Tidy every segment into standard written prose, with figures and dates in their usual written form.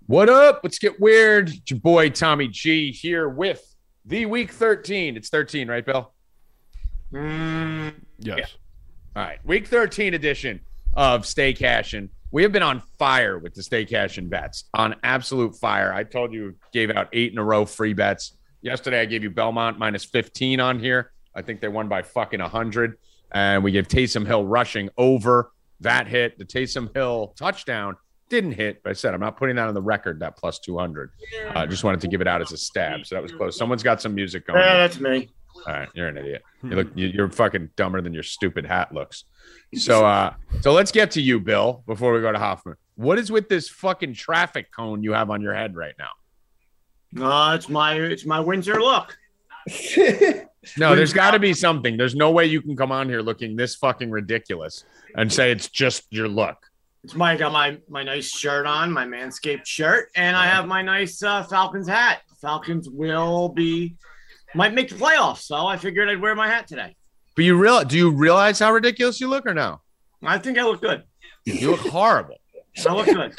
What up? Let's get weird. It's your boy Tommy G here with the week 13. It's 13, right, Bill? Yes. Yeah. All right. Week 13 edition of Stay Cashin'. We have been on fire with the Stay Cashin' bets. On absolute fire. I told you gave out 8 in a row free bets. Yesterday I gave you Belmont minus 15 on here. I think they won by fucking 100. And we gave Taysom Hill rushing over. That hit. The Taysom Hill touchdown didn't hit, but I said I'm not putting that on the record, that plus 200. I just wanted to give it out as a stab. So that was close. Someone's got some music going. Yeah, that's me. All right, you're an idiot. You're fucking dumber than your stupid hat looks. So let's get to you, Bill, before we go to Hoffman. What is with this fucking traffic cone you have on your head right now? No, it's my winter look. No, there's got to be something. There's no way you can come on here looking this fucking ridiculous and say it's just your look. I got my nice shirt on, my Manscaped shirt, and I have my nice Falcons hat. Falcons might make the playoffs, so I figured I'd wear my hat today. But do you realize how ridiculous you look or no? I think I look good. You look horrible. I look good.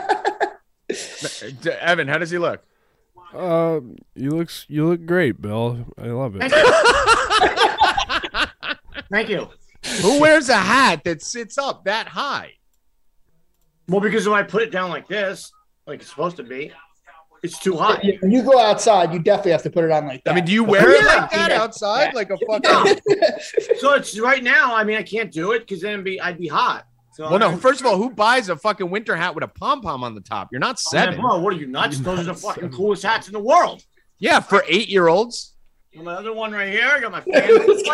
Evan, how does he look? You look great, Bill. I love it. Thank you. Who wears a hat that sits up that high? Well, because if I put it down like this, like it's supposed to be, it's too high. When you go outside, you definitely have to put it on like that. I mean, do you wear it like that outside? Like a fucking... So it's right now, I mean, I can't do it because then I'd be hot. So well, no, first of all, who buys a fucking winter hat with a pom-pom on the top? You're not 7. Bro, what are you, nuts? Those are the fucking coolest hats in the world. Yeah, for 8-year-olds. My other one right here. I got my fan.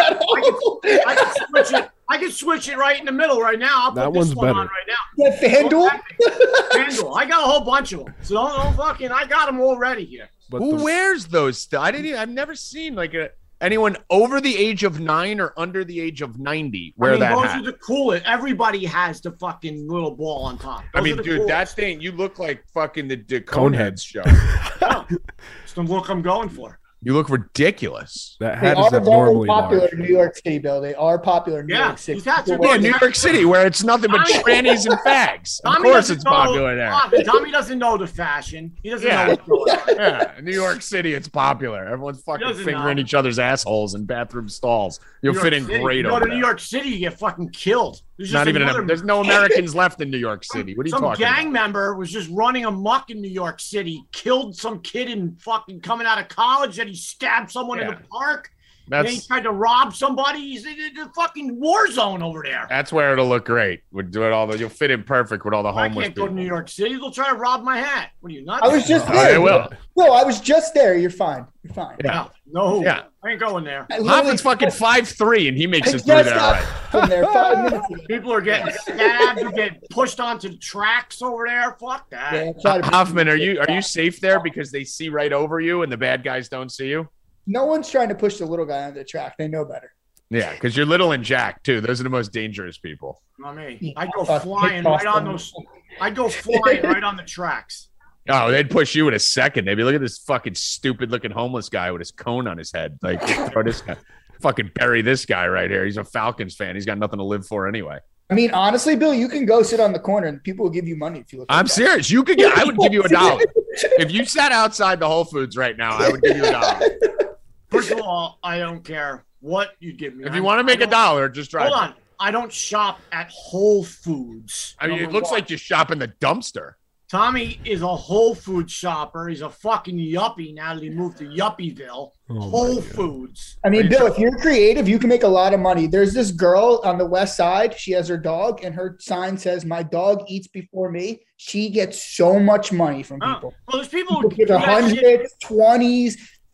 I can switch it right in the middle right now. I'll put this one on right now. Yeah, FanDuel? FanDuel. I got a whole bunch of them. So don't fucking, I got them all ready here. But Who wears those still? I've never seen like anyone over the age of 9 or under the age of 90 wear that those hat. are the coolest. Everybody has the fucking little ball on top. Those dude, coolest. that thing, you look like fucking the Coneheads show. Yeah. It's the look I'm going for. You look ridiculous. That They hat are is very abnormally popular large. in New York City, Bill. They are popular in New York City. these hats are Yeah, New York City, where it's nothing but trannies and fags. Of course it's popular there. Tommy doesn't know the fashion. He doesn't know what's going on. Yeah, in New York City, it's popular. Everyone's fucking doesn't fingering know. each other's assholes in bathroom stalls. You'll New fit York in City. great You go over to there. New York City, you get fucking killed. There's Not just even another- there's no Americans left in New York City. What are you some talking gang about? member was just running amok in New York City, killed some kid in fucking coming out of college, and he stabbed someone in the park. And then he tried to rob somebody. He's in the fucking war zone over there. That's where it'll look great. We'll do it all. You'll fit in perfect with all the I homeless can't go to people. New York City. They'll try to rob my hat. What are you nuts? I was just Oh, there. they will. No, I was just there. You're fine. You're fine. Yeah. No, Yeah. I ain't going there. I Hoffman's fucking 5'3", and he makes I it through just there got right. from there 5 minutes ago. People are getting stabbed. You get pushed onto the tracks over there. Fuck that. Yeah, try to- Hoffman, are you safe there because they see right over you and the bad guys don't see you? No one's trying to push the little guy on the track. They know better. Yeah, because you're little and Jack too. Those are the most dangerous people. Not me. I go Fuck, flying kick right off on them. those. I go flying right on the tracks. Oh, they'd push you in a second. They'd be, look at this fucking stupid looking homeless guy with his cone on his head. Like, throw this guy, fucking bury this guy right here. He's a Falcons fan. He's got nothing to live for anyway. I mean, honestly, Bill, you can go sit on the corner and people will give you money if you look. I'm like that. serious. I would give you $1 if you sat outside the Whole Foods right now. I would give you $1. First of all, I don't care what you give me. If you want to make $1, just drive. Hold on. I don't shop at Whole Foods. I mean, it Number looks one. like you shop in the dumpster. Tommy is a Whole Foods shopper. He's a fucking yuppie now that he moved to Yuppieville. Whole Foods. I mean, Bill, if you're creative, you can make a lot of money. There's this girl on the west side. She has her dog, and her sign says, "My dog eats before me." She gets so much money from people. Well, there's people who People do get that shit. 100s, 20s,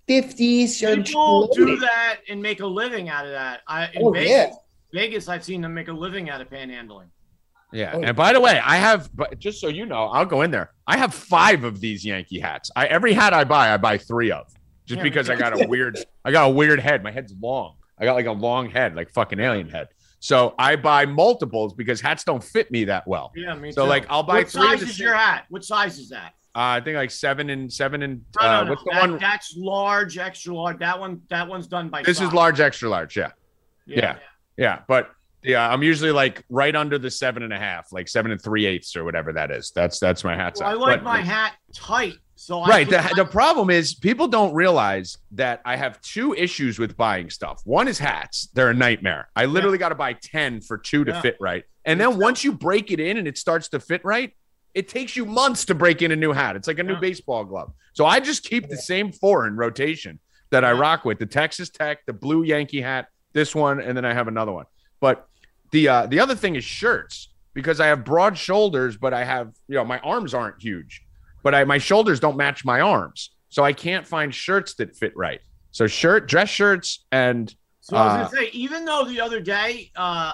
50s. People do that and make a living out of that. In Vegas, I've seen them make a living out of panhandling. Yeah. Oh. And by the way, but just so you know, I'll go in there. I have 5 of these Yankee hats. Every hat I buy 3 of. Just because I got a weird head. My head's long. I got like a long head, like fucking alien head. So I buy multiples because hats don't fit me that well. Yeah, me too. So like I'll buy What 3 size of the is your hat? What size is that? I think like 7 and No. what's the one? That's large, extra large. That one's done by This size. is large, extra large. Yeah. Yeah. But Yeah, I'm usually like right under the 7.5, like 7 3/8 or whatever that is. That's my hat size. I like my hat tight. So right. The problem is people don't realize that I have 2 issues with buying stuff. One is hats. They're a nightmare. I literally got to buy 10 for 2 to fit right. And then once you break it in and it starts to fit right, it takes you months to break in a new hat. It's like a new baseball glove. So I just keep the same 4 in rotation that I rock with: the Texas Tech, the blue Yankee hat, this one, and then I have another one. But the other thing is shirts, because I have broad shoulders, but I have, my arms aren't huge, but my shoulders don't match my arms. So I can't find shirts that fit right. So dress shirts. And so I was going to say, even though the other day,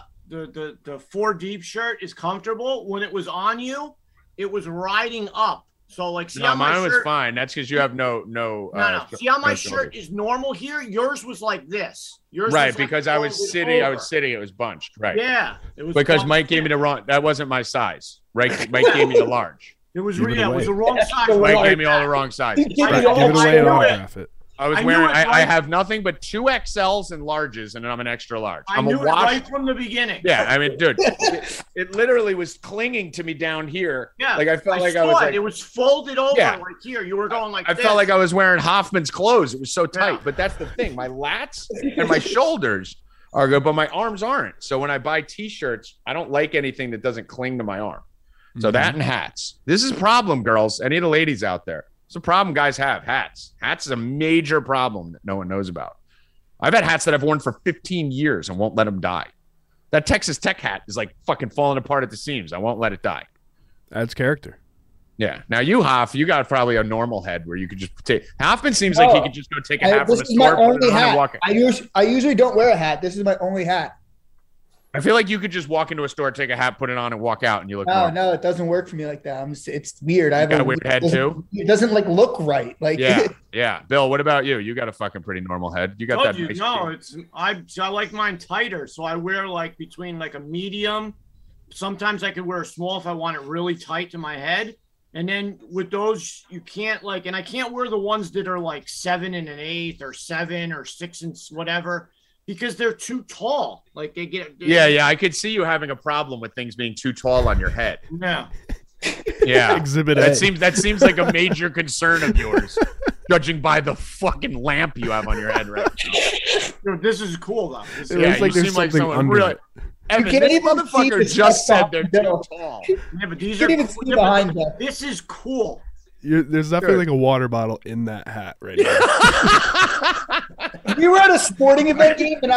the 4 deep shirt is comfortable, when it was on you, it was riding up. So like, see how mine was fine. That's because you have no. See how my shirt is normal here? Yours was like this. Yours right, was because like I was sitting. Over. I was sitting. It was bunched. Right. Yeah, it was because Mike gave me the wrong. That wasn't my size. Right. Mike gave me the large. It was it was the wrong size. Mike gave me all the wrong size. Give it away and autograph it. I was wearing. I have nothing but 2 XLs and larges, and I'm an extra large. I'm a wash right from the beginning. Yeah, I mean, dude, it literally was clinging to me down here. Yeah, like I felt like I was. Like, it was folded over right here. You were going like. I felt like I was wearing Hoffman's clothes. It was so tight. But that's the thing. My lats and my shoulders are good, but my arms aren't. So when I buy T-shirts, I don't like anything that doesn't cling to my arm. So that and hats. This is a problem, girls. Any of the ladies out there. It's a problem guys have. Hats. Hats is a major problem that no one knows about. I've had hats that I've worn for 15 years and won't let them die. That Texas Tech hat is like fucking falling apart at the seams. I won't let it die. Adds character. Yeah. Now you, Hoff, you got probably a normal head where you could just take. Hoffman seems like he could just go take a hat from the store. This is my only hat. I usually don't wear a hat. This is my only hat. I feel like you could just walk into a store, take a hat, put it on, and walk out, and you look. No, it doesn't work for me like that. It's weird. I have a weird head too. It doesn't like look right. Like yeah. Bill, what about you? You got a fucking pretty normal head. You got that. I like mine tighter, so I wear like between like a medium. Sometimes I could wear a small if I want it really tight to my head. And then with those, you can't and I can't wear the ones that are like 7 1/8 or 7 or 6 and whatever. Because they're too tall. Like they get. Yeah. I could see you having a problem with things being too tall on your head. No. Yeah. Exhibit A. That seems like a major concern of yours, judging by the fucking lamp you have on your head, right? Dude, this is cool though. It looks like there's something under it. Evan, this motherfucker just said they're too tall. Yeah, but these are behind that. This is cool. There's definitely like a water bottle in that hat right now. If you were at a sporting event game and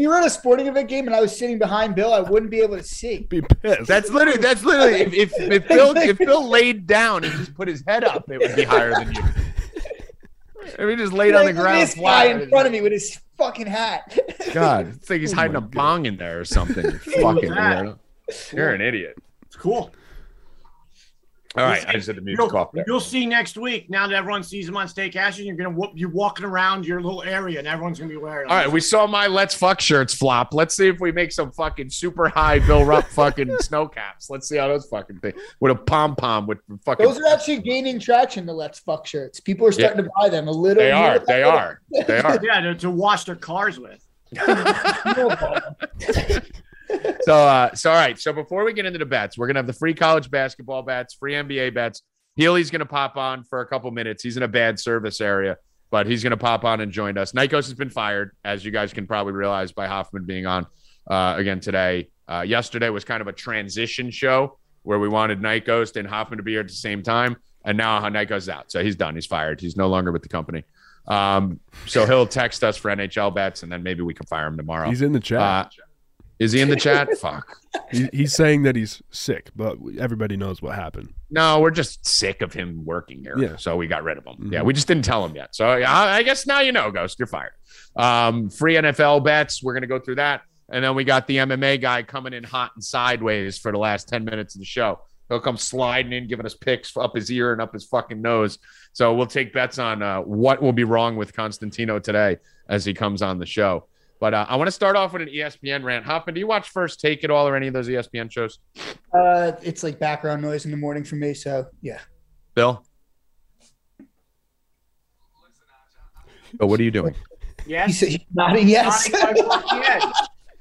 I was sitting behind Bill, I wouldn't be able to see. Be pissed. That's literally if Bill laid down and just put his head up, it would be higher than you. If he just laid on the ground, this guy in front of me with his fucking hat. God, it's like he's hiding a bong in there or something. You're an idiot. It's cool. All right, I just had the music off there. You'll see next week. Now that everyone sees him on Stay Cashing, you're walking around your little area, and everyone's gonna be wearing them. All right, we saw my Let's Fuck shirts flop. Let's see if we make some fucking super high Bill Rupp fucking snow caps. Let's see how those fucking things with a pom pom with fucking. Those are actually gaining traction. The Let's Fuck shirts. People are starting to buy them a little. They are. Yeah, to wash their cars with. So all right. So before we get into the bets, we're gonna have the free college basketball bets, free NBA bets. Healy's gonna pop on for a couple minutes. He's in a bad service area, but he's gonna pop on and join us. Nikos has been fired, as you guys can probably realize by Hoffman being on again today. Yesterday was kind of a transition show where we wanted Nikos and Hoffman to be here at the same time, and now Nikos is out, so he's done. He's fired. He's no longer with the company. So he'll text us for NHL bets, and then maybe we can fire him tomorrow. He's in the chat. Is he in the chat? Fuck. He's saying that he's sick, but everybody knows what happened. No, we're just sick of him working here. Yeah. So we got rid of him. Mm-hmm. Yeah, we just didn't tell him yet. So I guess now you know, Ghost, you're fired. Free NFL bets. We're going to go through that. And then we got the MMA guy coming in hot and sideways for the last 10 minutes of the show. He'll come sliding in, giving us picks up his ear and up his fucking nose. So we'll take bets on what will be wrong with Constantino today as he comes on the show. But I want to start off with an ESPN rant. Hoffman, do you watch First Take at all or any of those ESPN shows? It's like background noise in the morning for me, so yeah. Bill? Oh, what are you doing? Yes. He's nodding yes.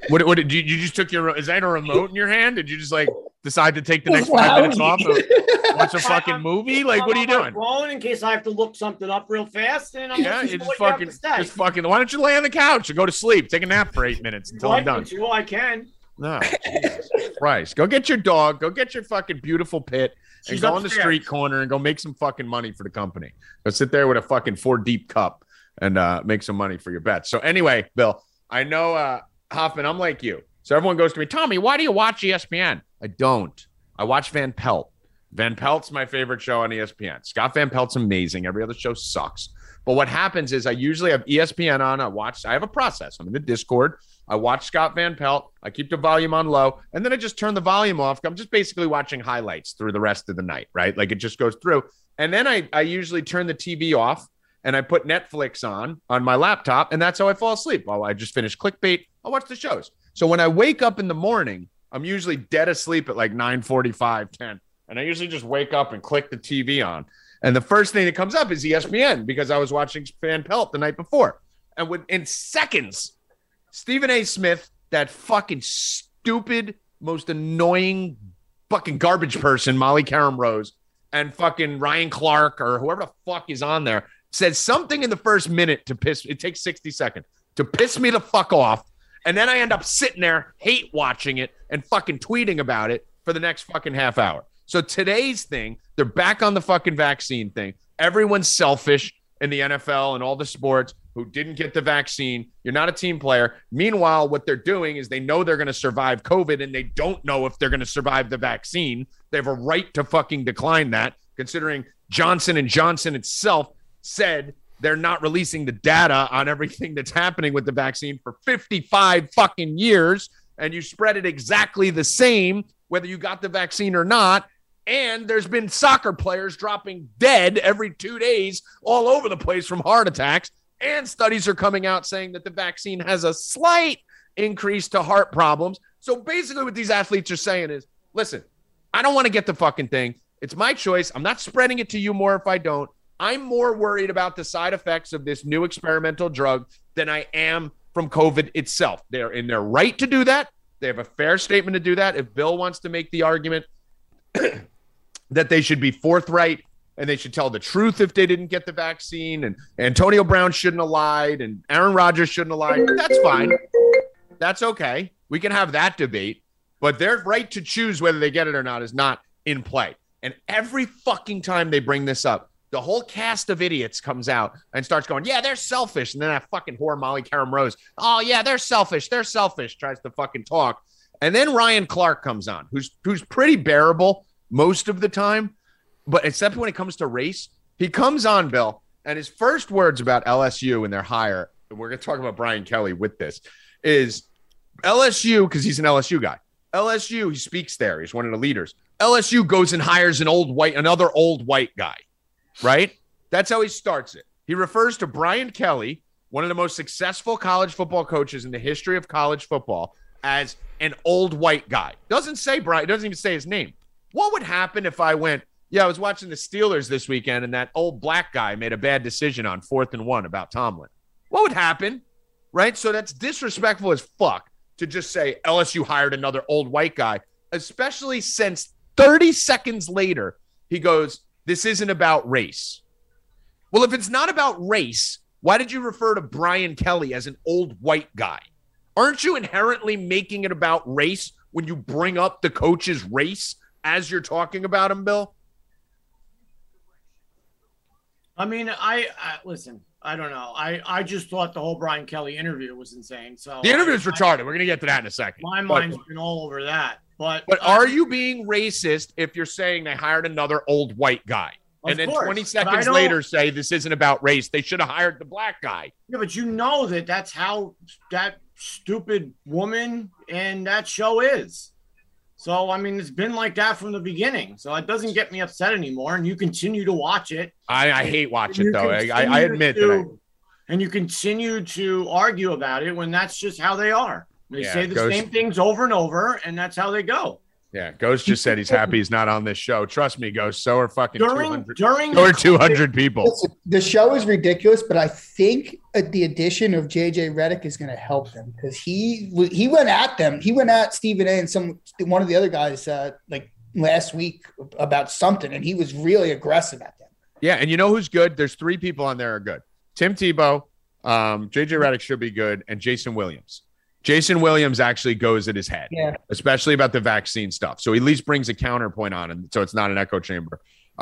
What did you just took your? Is that a remote in your hand? Did you just like decide to take the next 5 minutes off and watch a fucking movie? Like, what are you doing? Phone in case I have to look something up real fast. And I'm just fucking. Why don't you lay on the couch and go to sleep? Take a nap for 8 minutes until I'm done. Well, I can. No, Jesus Christ. Go get your dog. Go get your fucking beautiful pit. And go on the street corner and go make some fucking money for the company. Go sit there with a fucking 4 deep cup and make some money for your bets. So anyway, Bill, I know Hoffman, I'm like you. So everyone goes to me, Tommy, why do you watch ESPN? I don't. I watch Van Pelt. Van Pelt's my favorite show on ESPN. Scott Van Pelt's amazing. Every other show sucks. But what happens is I usually have ESPN on. I have a process. I'm in the Discord. I watch Scott Van Pelt. I keep the volume on low, and then I just turn the volume off. I'm just basically watching highlights through the rest of the night, right? Like it just goes through. And then I usually turn the TV off, and I put Netflix on my laptop, and that's how I fall asleep. While I just finish Clickbait, I'll watch the shows. So when I wake up in the morning, I'm usually dead asleep at like 9:45, 10. And I usually just wake up and click the TV on. And the first thing that comes up is ESPN because I was watching Van Pelt the night before. And in seconds, Stephen A. Smith, that fucking stupid, most annoying fucking garbage person, Molly Karam Rose, and fucking Ryan Clark or whoever the fuck is on there, says something in the first minute to piss. It takes 60 seconds to piss me the fuck off. And then I end up sitting there, hate watching it and fucking tweeting about it for the next fucking half hour. So today's thing, they're back on the fucking vaccine thing. Everyone's selfish in the NFL and all the sports who didn't get the vaccine. You're not a team player. Meanwhile, what they're doing is they know they're going to survive COVID and they don't know if they're going to survive the vaccine. They have a right to fucking decline that, considering Johnson & Johnson itself said they're not releasing the data on everything that's happening with the vaccine for 55 fucking years. And you spread it exactly the same, whether you got the vaccine or not. And there's been soccer players dropping dead every 2 days all over the place from heart attacks. And studies are coming out saying that the vaccine has a slight increase to heart problems. So basically what these athletes are saying is, listen, I don't want to get the fucking thing. It's my choice. I'm not spreading it to you more if I don't. I'm more worried about the side effects of this new experimental drug than I am from COVID itself. They're in their right to do that. They have a fair statement to do that. If Bill wants to make the argument that they should be forthright and they should tell the truth if they didn't get the vaccine, and Antonio Brown shouldn't have lied and Aaron Rodgers shouldn't have lied, that's fine. That's okay. We can have that debate, but their right to choose whether they get it or not is not in play. And every fucking time they bring this up, the whole cast of idiots comes out and starts going, yeah, they're selfish. And then that fucking whore, Molly Karam Rose, oh, yeah, they're selfish. They're selfish, tries to fucking talk. And then Ryan Clark comes on, who's pretty bearable most of the time. But except when it comes to race, he comes on, Bill, and his first words about LSU and their hire, and we're going to talk about Brian Kelly with this, is LSU, because he's an LSU guy. LSU, he speaks there. He's one of the leaders. LSU goes and hires another old white guy. Right? That's how he starts it. He refers to Brian Kelly, one of the most successful college football coaches in the history of college football, as an old white guy. Doesn't say Brian, doesn't even say his name. What would happen if I went, yeah, I was watching the Steelers this weekend and that old black guy made a bad decision on 4th and 1 about Tomlin? What would happen? Right? So that's disrespectful as fuck to just say LSU hired another old white guy, especially since 30 seconds later, he goes, this isn't about race. Well, if it's not about race, why did you refer to Brian Kelly as an old white guy? Aren't you inherently making it about race when you bring up the coach's race as you're talking about him, Bill? I mean, I listen, I don't know. I just thought the whole Brian Kelly interview was insane. So the interview is retarded. We're going to get to that in a second. My mind's been all over that. But are you being racist if you're saying they hired another old white guy? And then 20 seconds later say this isn't about race. They should have hired the black guy. Yeah, but you know that's how that stupid woman and that show is. So, I mean, it's been like that from the beginning. So it doesn't get me upset anymore. And you continue to watch it. I hate watching it, though. I admit that. And you continue to argue about it when that's just how they are. They say the same things over and over, and that's how they go. Yeah, Ghost just said he's happy he's not on this show. Trust me, Ghost. So are fucking 200 people. Listen, the show is ridiculous, but I think the addition of JJ Redick is going to help them because he went at them. He went at Stephen A. and one of the other guys like last week about something, and he was really aggressive at them. Yeah, and you know who's good? There's 3 people on there are good. Tim Tebow, JJ Redick should be good, and Jason Williams. Jason Williams actually goes at his head, especially about the vaccine stuff. So he at least brings a counterpoint on, and so it's not an echo chamber.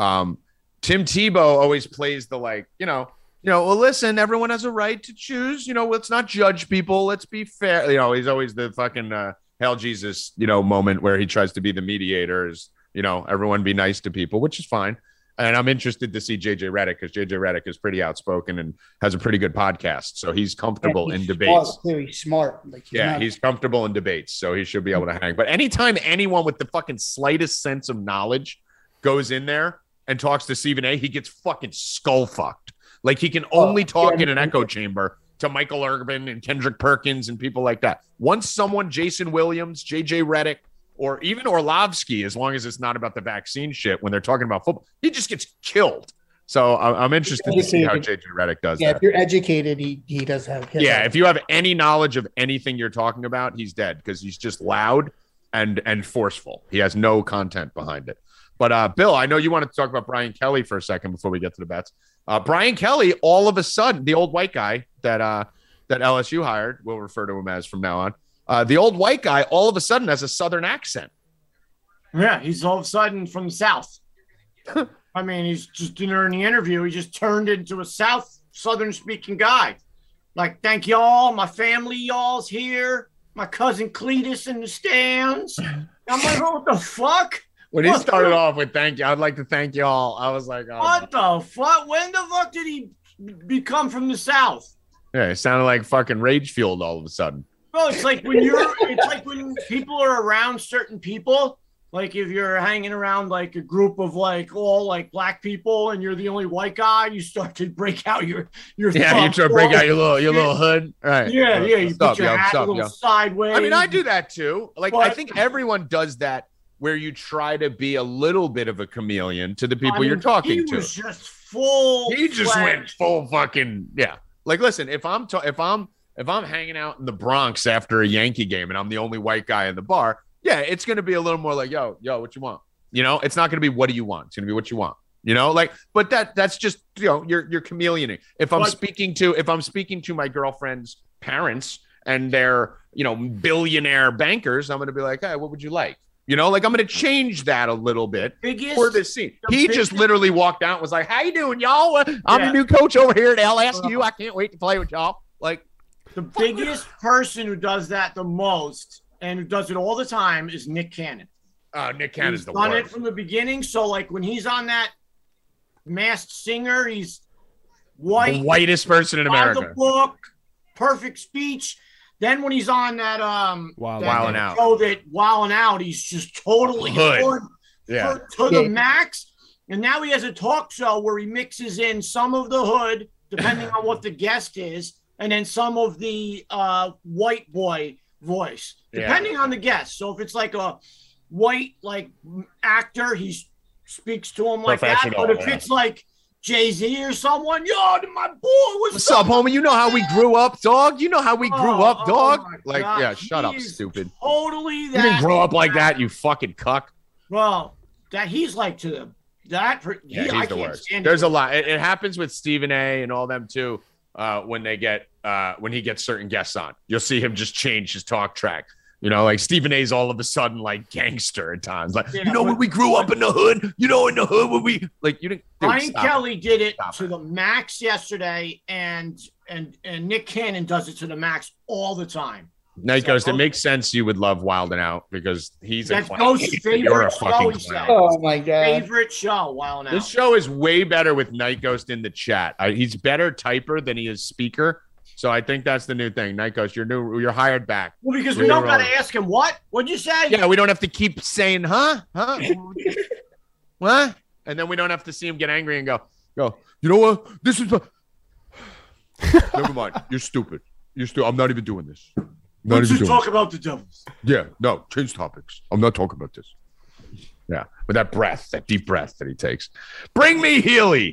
Tim Tebow always plays the well, listen, everyone has a right to choose. Let's not judge people. Let's be fair. He's always the fucking Hail Jesus, moment where he tries to be the mediator. Everyone be nice to people, which is fine. And I'm interested to see JJ Redick because JJ Redick is pretty outspoken and has a pretty good podcast. So he's comfortable in debates. He's smart. He's comfortable in debates. So he should be able to hang. But anytime anyone with the fucking slightest sense of knowledge goes in there and talks to Stephen A., he gets fucking skull fucked. Like he can only talk in an echo chamber to Michael Irvin and Kendrick Perkins and people like that. Once someone, Jason Williams, JJ Redick, or even Orlovsky, as long as it's not about the vaccine shit, when they're talking about football, he just gets killed. So I'm interested to see how JJ Redick does that. Yeah, if you're educated, he does have. If you have any knowledge of anything you're talking about, he's dead because he's just loud and forceful. He has no content behind it. But Bill, I know you wanted to talk about Brian Kelly for a second before we get to the bets. Brian Kelly, all of a sudden, the old white guy that LSU hired, we'll refer to him as from now on. The old white guy all of a sudden has a Southern accent. Yeah, he's all of a sudden from the South. I mean, he's just during the interview, he just turned into a Southern speaking guy. Like, thank y'all. My family, y'all's here. My cousin Cletus in the stands. I'm like, what the fuck? When he started off with thank you, I'd like to thank y'all. I was like, what the fuck? When the fuck did he become from the South? Yeah, it sounded like fucking rage fueled all of a sudden. Bro, it's like when when people are around certain people, like if you're hanging around like a group of like all like black people and you're the only white guy, you start to break out your you try to break out your little hood. Right. Yeah, you put your hat a little sideways. I mean, I do that too. Like I think everyone does that where you try to be a little bit of a chameleon to the people you're talking to. He was just full. He just went full fucking Like listen, if I'm hanging out in the Bronx after a Yankee game and I'm the only white guy in the bar, it's going to be a little more like, yo, what you want? It's not going to be what do you want? It's going to be what you want. But that's just, you're chameleoning. If I'm speaking to my girlfriend's parents and they're, billionaire bankers, I'm going to be like, hey, what would you like? I'm going to change that a little bit for this scene. He just literally walked out and was like, how you doing, y'all? I'm the new coach over here at LSU. I can't wait to play with y'all. Like, the biggest person who does that the most and who does it all the time is Nick Cannon. Nick Cannon's the worst. He's done it from the beginning. So, like, when he's on that Masked Singer, he's white. The whitest person in America. The book, perfect speech. Then when he's on that Wildin' Out. show that Wildin' Out, he's just totally hood. To the max. And now he has a talk show where he mixes in some of the hood, depending on what the guest is, and then some of the white boy voice, depending on the guest. So if it's like a white actor, he speaks to him like that. But if it's like Jay-Z or someone, yo, my boy, what's up, homie? You know how we grew up, dog? You know how we grew up, dog? Shut up, stupid. Totally that. You didn't grow up like that, you fucking cuck. Well, that he's like to that. He's the worst. There's a lot. It happens with Stephen A. and all them too. When he gets certain guests on, you'll see him just change his talk track. Like Stephen A's all of a sudden like gangster at times. Like, when we grew up in the hood, in the hood when we like you didn't. Brian Kelly did it to the max yesterday, and Nick Cannon does it to the max all the time. Night Ghost, it makes sense you would love Wildin' Out because that's Ghost's favorite show. Oh my god, favorite show, Wildin' Out. This show is way better with Night Ghost in the chat. He's better typer than he is speaker. So I think that's the new thing. Night Ghost, you're hired back. Well, because we don't got to ask him what'd you say? Yeah, we don't have to keep saying, huh? What? And then we don't have to see him get angry and go, you know what? This is never mind. You're stupid. I'm not even doing this. Let's just talk about the Devils. Yeah, no, change topics. I'm not talking about this. Yeah, with that breath, that deep breath that he takes. Bring me Healy.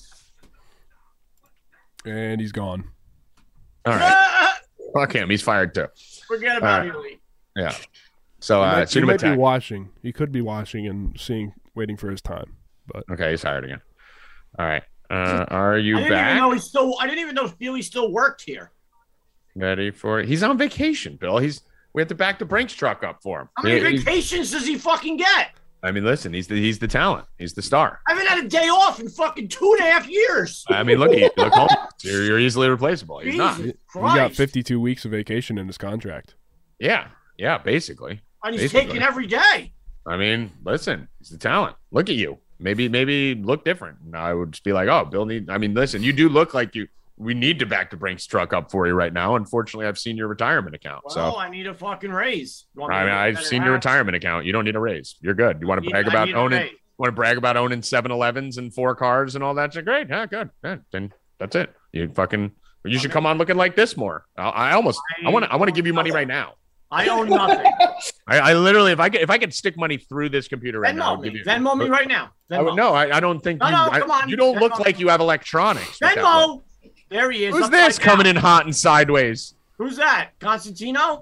And he's gone. All right. Fuck him. He's fired too. Forget about Healy. Yeah. So he might be watching. He could be watching and waiting for his time. But okay, he's hired again. All right. Are you back? I didn't even know Healy still worked here. Ready for it? He's on vacation, Bill. We have to back the Brinks truck up for him. How many vacations does he fucking get? I mean, listen, he's the talent. He's the star. I haven't had a day off in fucking 2.5 years. I mean, look at you. Look home. You're easily replaceable. He's not. He got 52 weeks of vacation in his contract. Yeah, basically. And he's taking every day. I mean, listen, he's the talent. Look at you. Maybe look different. And I would just be like, oh, Bill listen, you do look like we need to back the Brinks truck up for you right now. Unfortunately, I've seen your retirement account. Well, I need a fucking raise. I've seen your retirement account. You don't need a raise. You're good. You want to brag about owning 7-Elevens and 4 cars and all that? Great. Yeah, good. Yeah, then that's it. You should come on looking like this more. I want to give you money right now. I own nothing. I literally, if I could stick money through this computer right now, Venmo me right now. I don't think come on. You don't look like you have electronics. Venmo. There he is. Who's this coming in hot and sideways? Who's that? Constantino?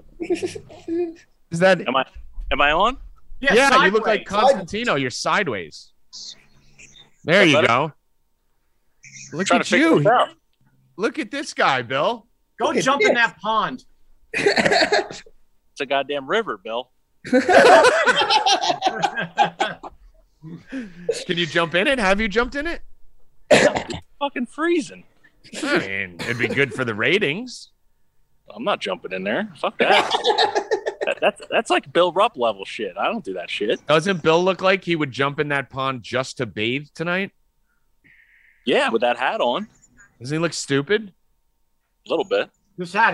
Is that? Am I on? Yeah, you look like Constantino. You're sideways. There you go. Look at you. Look at this guy, Bill. Go jump in that pond. It's a goddamn river, Bill. Can you jump in it? Have you jumped in it? It's fucking freezing. I mean, it'd be good for the ratings. I'm not jumping in there. Fuck that. That's like Bill Rupp level shit. I don't do that shit. Doesn't Bill look like he would jump in that pond just to bathe tonight? Yeah, with that hat on. Doesn't he look stupid? A little bit. This hat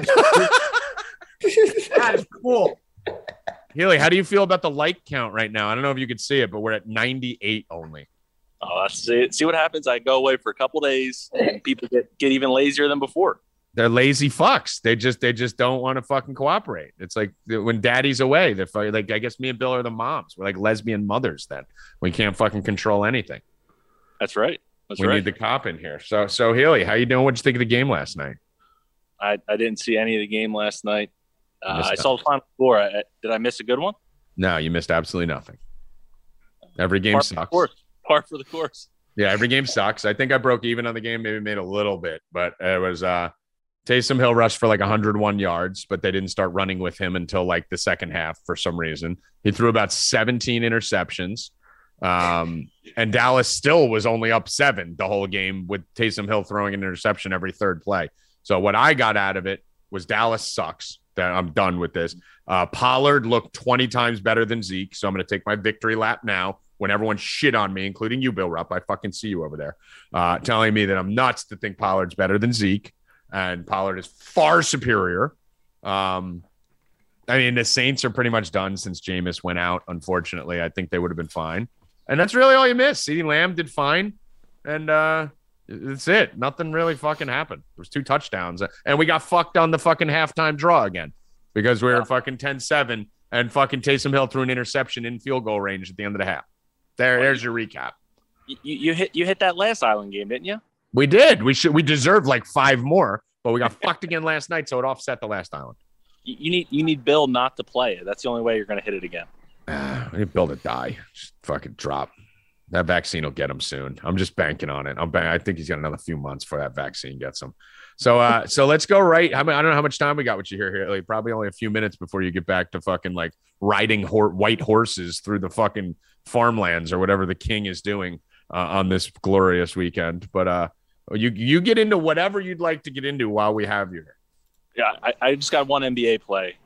is cool. Healy, how do you feel about the like count right now? I don't know if you could see it, but we're at 98 only. Oh, that's it. See what happens. I go away for a couple days, and people get even lazier than before. They're lazy fucks. They just don't want to fucking cooperate. It's like when daddy's away, they're like, I guess me and Bill are the moms. We're like lesbian mothers then. We can't fucking control anything. That's right. We need the cop in here. So Healy, how you doing? What'd you think of the game last night? I didn't see any of the game last night. I saw the final score. Did I miss a good one? No, you missed absolutely nothing. Every game sucks. Par for the course. Yeah, every game sucks. I think I broke even on the game, maybe made a little bit, but it was Taysom Hill rushed for like 101 yards, but they didn't start running with him until like the second half for some reason. He threw about 17 interceptions. And Dallas still was only up 7 the whole game with Taysom Hill throwing an interception every third play. So what I got out of it was Dallas sucks. That I'm done with this. Pollard looked 20 times better than Zeke. So I'm going to take my victory lap now when everyone shit on me, including you, Bill Rupp. I fucking see you over there telling me that I'm nuts to think Pollard's better than Zeke. And Pollard is far superior. I mean, the Saints are pretty much done since Jameis went out. Unfortunately, I think they would have been fine. And that's really all you missed. CeeDee Lamb did fine. And that's it. Nothing really fucking happened. There was 2 touchdowns. And we got fucked on the fucking halftime draw again because we were fucking 10-7 and fucking Taysom Hill threw an interception in field goal range at the end of the half. There's your recap. You hit that last Island game, didn't you? We did. We deserved like 5 more, but we got fucked again last night, so it offset the last Island. You need Bill not to play it. That's the only way you're going to hit it again. We need Bill to die. Just fucking drop. That vaccine will get him soon. I'm just banking on it. I think he's got another few months before that vaccine gets him. So let's go right. I don't know how much time we got with you here. Like, probably only a few minutes before you get back to fucking like riding white horses through the fucking farmlands or whatever the king is doing on this glorious weekend. But you get into whatever you'd like to get into while we have you here. Yeah, I just got one NBA play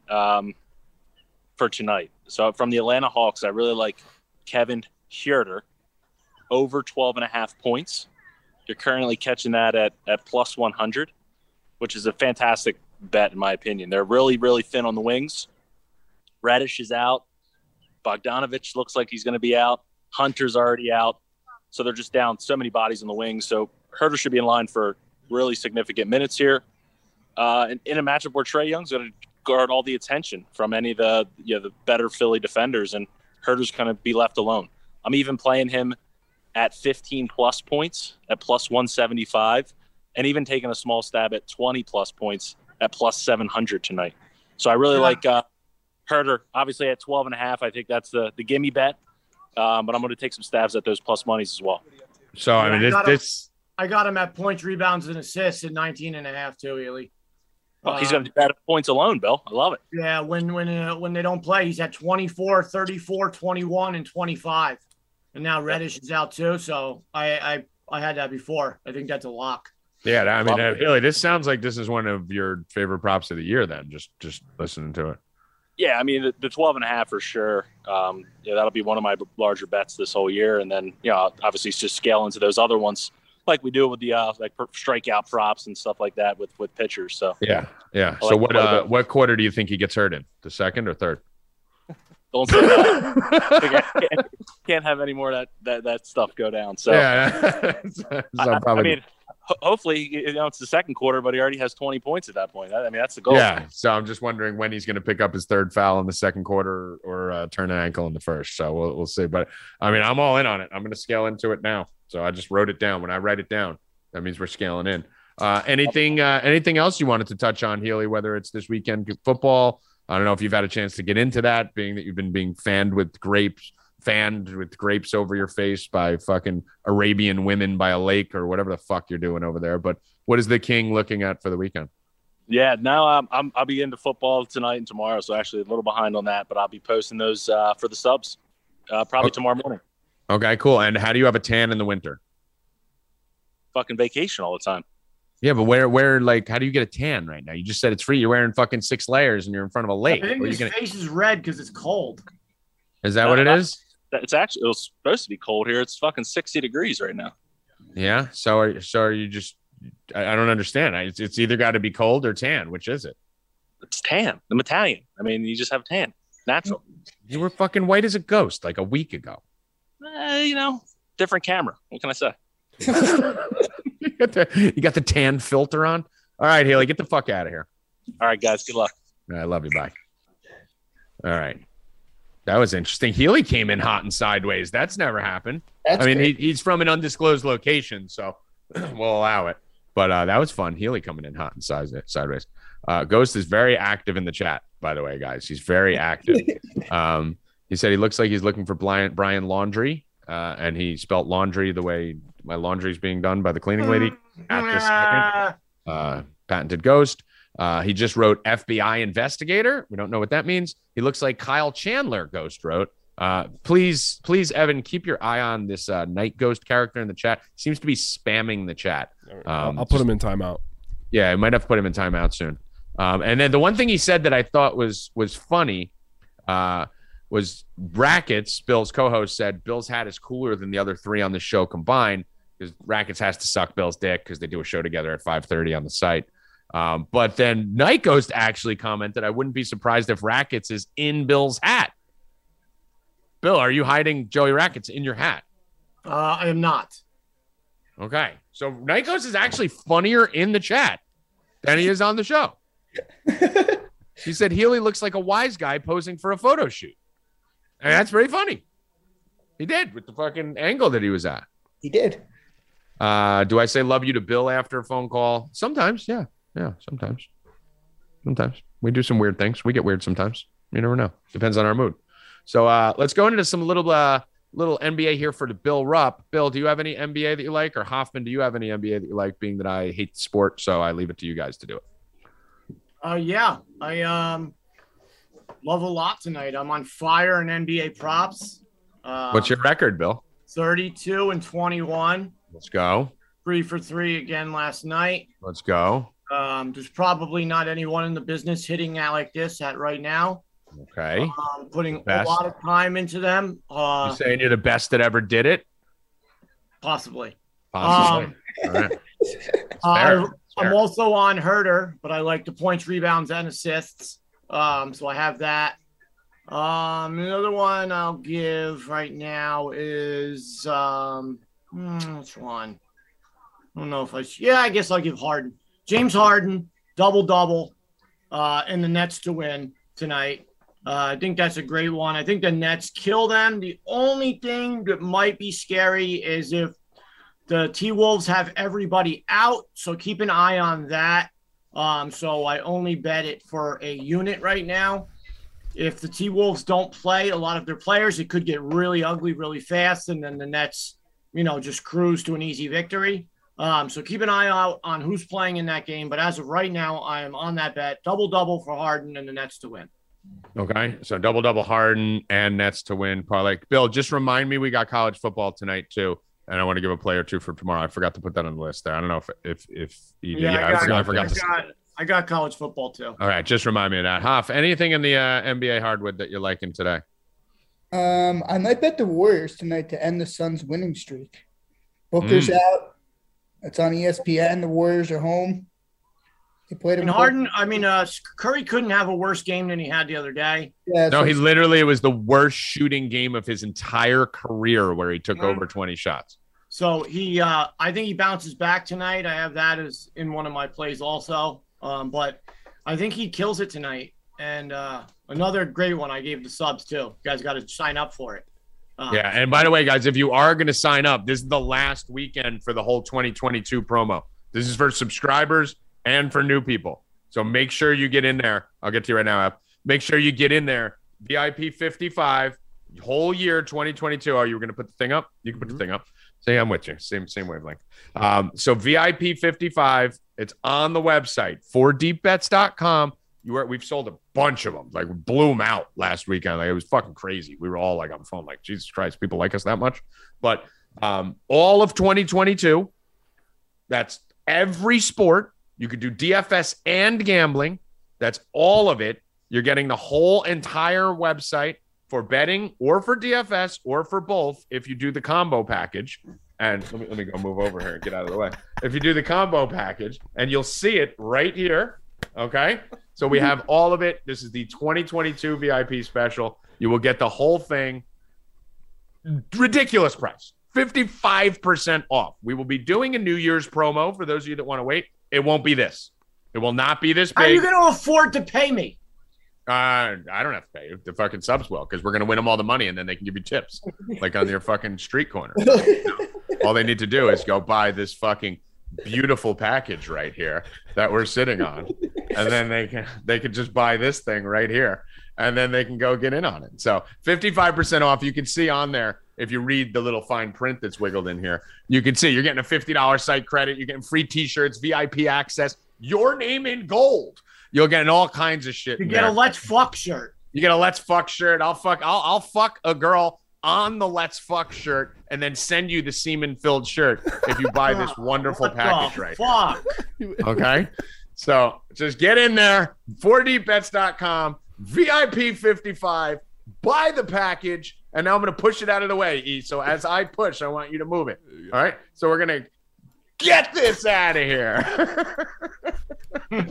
for tonight. So from the Atlanta Hawks, I really like Kevin Huerter over 12.5 points. You're currently catching that at plus 100, which is a fantastic bet in my opinion. They're really, really thin on the wings. Reddish is out. Bogdanovich looks like he's going to be out. Hunter's already out. So they're just down so many bodies on the wings. So Huerter should be in line for really significant minutes here. In a matchup where Trae Young's going to guard all the attention from any of the better Philly defenders. And Herder's going to be left alone. I'm even playing him at 15-plus points at plus 175, and even taking a small stab at 20-plus points at plus 700 tonight. So I really like Herder. Obviously at 12.5, I think that's the gimme bet. But I'm going to take some stabs at those plus monies as well. So, I mean, I got him at points, rebounds, and assists at 19.5 too, Ely. Oh, he's going to do that at points alone, Bill. I love it. Yeah, when they don't play, he's at 24, 34, 21, and 25. And now Reddish is out too, so I had that before. I think that's a lock. Yeah, I mean, Haley, this sounds like this is one of your favorite props of the year then, just listening to it. Yeah, I mean, the 12.5 for sure. That'll be one of my larger bets this whole year. And then, obviously it's just scale into those other ones like we do with the strikeout props and stuff like that with pitchers. So yeah. So what quarter do you think he gets hurt in? The second or third? Don't say that. Can't have any more of that stuff go down. So yeah, I mean, hopefully it's the second quarter, but he already has 20 points at that point. I mean, that's the goal. Yeah. So I'm just wondering when he's going to pick up his third foul in the second quarter or turn an ankle in the first. So we'll see. But I mean, I'm all in on it. I'm going to scale into it now. So I just wrote it down. When I write it down, that means we're scaling in. Anything else you wanted to touch on, Healy? Whether it's this weekend football, I don't know if you've had a chance to get into that, being that you've been being fanned with grapes over your face by fucking Arabian women by a lake or whatever the fuck you're doing over there. But what is the king looking at for the weekend? Yeah, now I'll be into football tonight and tomorrow, so actually a little behind on that, but I'll be posting those for the subs probably tomorrow morning. Okay, cool. And how do you have a tan in the winter? Fucking vacation all the time. Yeah, but where like, how do you get a tan right now? You just said it's free. You're wearing fucking 6 layers and you're in front of a lake. I think his face is red because it's cold. Is that what it is? It was supposed to be cold here. It's fucking 60 degrees right now. Yeah. So are you just, I don't understand. It's either got to be cold or tan. Which is it? It's tan. I'm Italian. I mean, you just have tan. Natural. You were fucking white as a ghost like a week ago. Different camera. What can I say? You got the tan filter on. All right, Haley, get the fuck out of here. All right, guys. Good luck. I love you. Bye. All right. That was interesting. Healy came in hot and sideways. That's never happened. He's from an undisclosed location, so we'll allow it. But that was fun. Healy coming in hot and sideways. Ghost is very active in the chat, by the way, guys. He's very active. He said he looks like he's looking for Brian Laundry, and he spelt laundry the way my laundry is being done by the cleaning lady at this second. Patented Ghost. He just wrote FBI investigator. We don't know what that means. He looks like Kyle Chandler, Ghost wrote. Please, Evan, keep your eye on this Night Ghost character in the chat. He seems to be spamming the chat. I'll put him in timeout. Yeah, I might have to put him in timeout soon. And then the one thing he said that I thought was funny was Rackets, Bill's co-host, said Bill's hat is cooler than the other 3 on the show combined because Rackets has to suck Bill's dick because they do a show together at 5:30 on the site. But then Night Ghost actually commented, I wouldn't be surprised if Rackets is in Bill's hat. Bill, are you hiding Joey Rackets in your hat? I am not. Okay. So Night Ghost is actually funnier in the chat than he is on the show. He said Healy looks like a wise guy posing for a photo shoot. And that's pretty funny. He did with the fucking angle that he was at. He did. Do I say love you to Bill after a phone call? Sometimes, yeah. Yeah, sometimes. Sometimes. We do some weird things. We get weird sometimes. You never know. Depends on our mood. So let's go into some little NBA here for the Bill Rupp. Bill, do you have any NBA that you like? Or Hoffman, do you have any NBA that you like, being that I hate the sport? So I leave it to you guys to do it. Yeah. I love a lot tonight. I'm on fire in NBA props. What's your record, Bill? 32-21. Let's go. 3 for 3 again last night. Let's go. There's probably not anyone in the business hitting out like this at right now. Okay. Putting a lot of time into them. You saying you're the best that ever did it? Possibly. All right. I'm also on Herder, but I like the points, rebounds, and assists. So I have that. The other one I'll give right now is which one? I don't know if I guess I'll give Harden. James Harden, double-double, and the Nets to win tonight. I think that's a great one. I think the Nets kill them. The only thing that might be scary is if the T-Wolves have everybody out. So keep an eye on that. So I only bet it for a unit right now. If the T-Wolves don't play a lot of their players, it could get really ugly really fast. And then the Nets, just cruise to an easy victory. So keep an eye out on who's playing in that game. But as of right now, I am on that bet. Double for Harden and the Nets to win. Okay. So double Harden and Nets to win. Parlay. Bill, just remind me we got college football tonight too. And I want to give a play or two for tomorrow. I forgot to put that on the list there. I don't know if you did. I forgot. I got college football too. All right. Just remind me of that. Hoff, anything in the NBA hardwood that you're liking today? I might bet the Warriors tonight to end the Suns' winning streak. Booker's out. It's on ESPN. The Warriors are home. They played him. And Harden, Curry couldn't have a worse game than he had the other day. Yeah, no, it was the worst shooting game of his entire career where he took over 20 shots. So I think he bounces back tonight. I have that as in one of my plays also. But I think he kills it tonight. And another great one I gave the subs too. You guys got to sign up for it. Yeah, and by the way, guys, if you are going to sign up, this is the last weekend for the whole 2022 promo. This is for subscribers and for new people. So make sure you get in there. I'll get to you right now, App. Make sure you get in there. VIP 55, whole year 2022. Oh, you were going to put the thing up? You can put the thing up. Say I'm with you. Same wavelength. So VIP 55, it's on the website, 4deepbets.com. We've sold a bunch of them. Like, we blew them out last weekend. Like, it was fucking crazy. We were all like on the phone, like, Jesus Christ, people like us that much. But all of 2022, that's every sport. You could do DFS and gambling. That's all of it. You're getting the whole entire website for betting or for DFS or for both if you do the combo package. And let me go move over here and get out of the way. If you do the combo package, and you'll see it right here. Okay. So we have all of it. This is the 2022 VIP special. You will get the whole thing. Ridiculous price. 55% off. We will be doing a New Year's promo for those of you that want to wait. It won't be this. It will not be this big. How are you going to afford to pay me? I don't have to pay you. The fucking subs will, because we're going to win them all the money, and then they can give you tips, like on your fucking street corner. All they need to do is go buy this fucking beautiful package right here that we're sitting on, and then they can just buy this thing right here, and then they can go get in on it. So 55% off. You can see on there, if you read the little fine print that's wiggled in here, you can see you're getting a $50 site credit. You're getting free t-shirts, VIP access, your name in gold. You're getting all kinds of shit. You get a Let's Fuck shirt. You get a Let's Fuck shirt. I'll fuck a girl on the Let's Fuck shirt and then send you the semen-filled shirt if you buy this wonderful package right here. Okay? So just get in there, 4deepbets.com, VIP 55, buy the package, and now I'm going to push it out of the way, E. So as I push, I want you to move it. All right? So we're going to get this out of here. All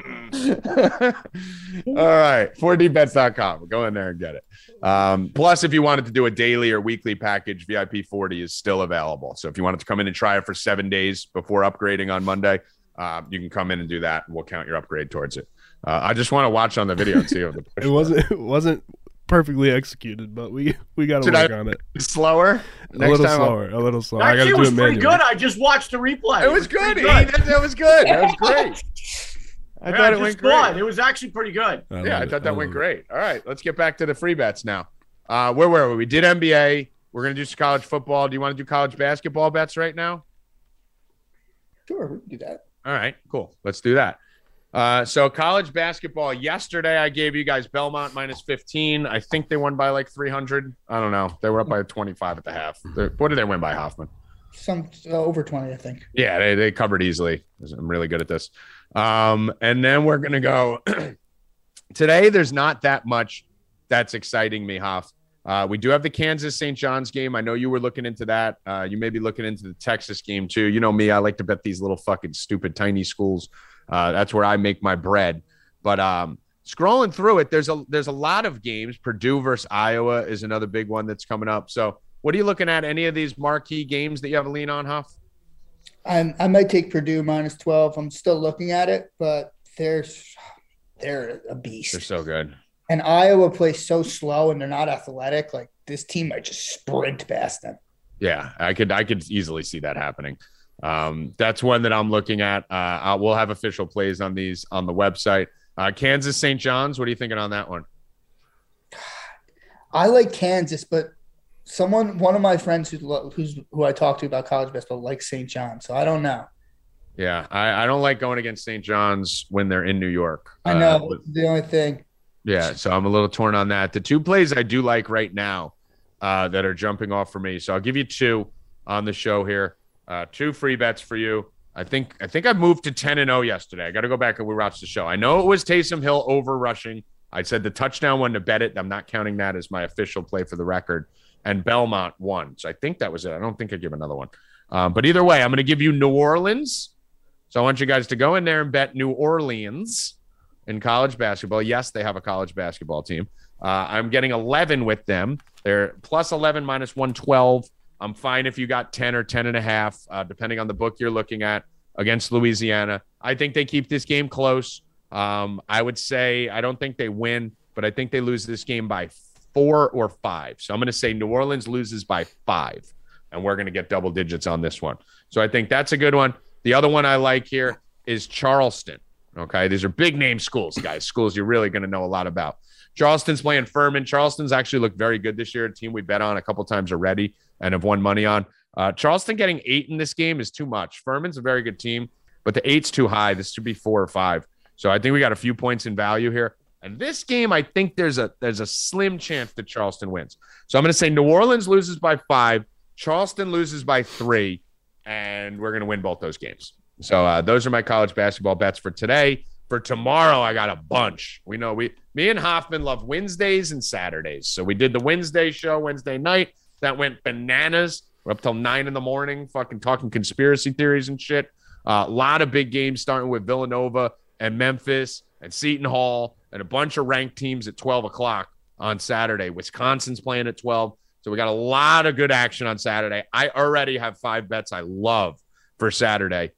right, 4dbets.com. Go in there and get it. Plus, if you wanted to do a daily or weekly package, VIP 40 is still available. So if you wanted to come in and try it for 7 days before upgrading on Monday, you can come in and do that, and we'll count your upgrade towards it. I just want to watch on the video and see if it wasn't perfectly executed, but we got to work on it. Slower? A little slower. I got to do it pretty good. I just watched the replay. It was good. That was good. That was great. I thought it went great. It was actually pretty good. I thought that went great. All right, let's get back to the free bets now. Where were we? We did NBA. We're going to do some college football. Do you want to do college basketball bets right now? Sure, we can do that. All right, cool. Let's do that. So college basketball, yesterday I gave you guys Belmont minus 15. I think they won by like 300. I don't know. They were up by 25 at the half. What did they win by, Hoffman? Some over 20, I think. Yeah, they covered easily. I'm really good at this. And then we're going to go today. There's not that much that's exciting me, Hoff. We do have the Kansas St. John's game. I know you were looking into that. You may be looking into the Texas game too. You know me, I like to bet these little fucking stupid tiny schools. That's where I make my bread. But scrolling through it, there's a lot of games. Purdue versus Iowa is another big one that's coming up. So what are you looking at? Any of these marquee games that you have a lean on, Huff? I might take Purdue minus 12. I'm still looking at it, but they're a beast. They're so good. And Iowa plays so slow and they're not athletic. Like this team might just sprint past them. Yeah, I could easily see that happening. That's one that I'm looking at. We'll have official plays on these on the website. Kansas St. John's. What are you thinking on that one? I like Kansas, but one of my friends who I talked to about college basketball likes St. John's, so I don't know. Yeah, I don't like going against St. John's when they're in New York. I know the only thing. Yeah, so I'm a little torn on that. The two plays I do like right now that are jumping off for me. So I'll give you two on the show here. Two free bets for you. I think I moved to 10-0 yesterday. I got to go back and rewatch the show. I know it was Taysom Hill over rushing. I said the touchdown one to bet it. I'm not counting that as my official play for the record. And Belmont won. So I think that was it. I don't think I give another one. But either way, I'm going to give you New Orleans. So I want you guys to go in there and bet New Orleans in college basketball. Yes, they have a college basketball team. I'm getting 11 with them. They're plus 11 minus 112. I'm fine if you got 10 or 10.5, depending on the book you're looking at against Louisiana. I think they keep this game close. I would say I don't think they win, but I think they lose this game by 4 or 5. So I'm going to say New Orleans loses by 5, and we're going to get double digits on this one. So I think that's a good one. The other one I like here is Charleston. Okay, these are big name schools, guys. Schools you're really going to know a lot about. Charleston's playing Furman. Charleston's actually looked very good this year. A team we bet on a couple times already and have won money on. Charleston getting 8 in this game is too much. Furman's a very good team, but the 8's too high. This should be 4 or 5. So I think we got a few points in value here. And this game, I think there's a slim chance that Charleston wins. So I'm going to say New Orleans loses by 5, Charleston loses by 3, and we're going to win both those games. So those are my college basketball bets for today. For tomorrow, I got a bunch. We know me and Hoffman love Wednesdays and Saturdays. So we did the Wednesday show Wednesday night. That went bananas. We're up till 9 a.m, fucking talking conspiracy theories and shit. A lot of big games starting with Villanova and Memphis and Seton Hall and a bunch of ranked teams at 12 o'clock on Saturday. Wisconsin's playing at 12. So we got a lot of good action on Saturday. I already have 5 bets I love for Saturday.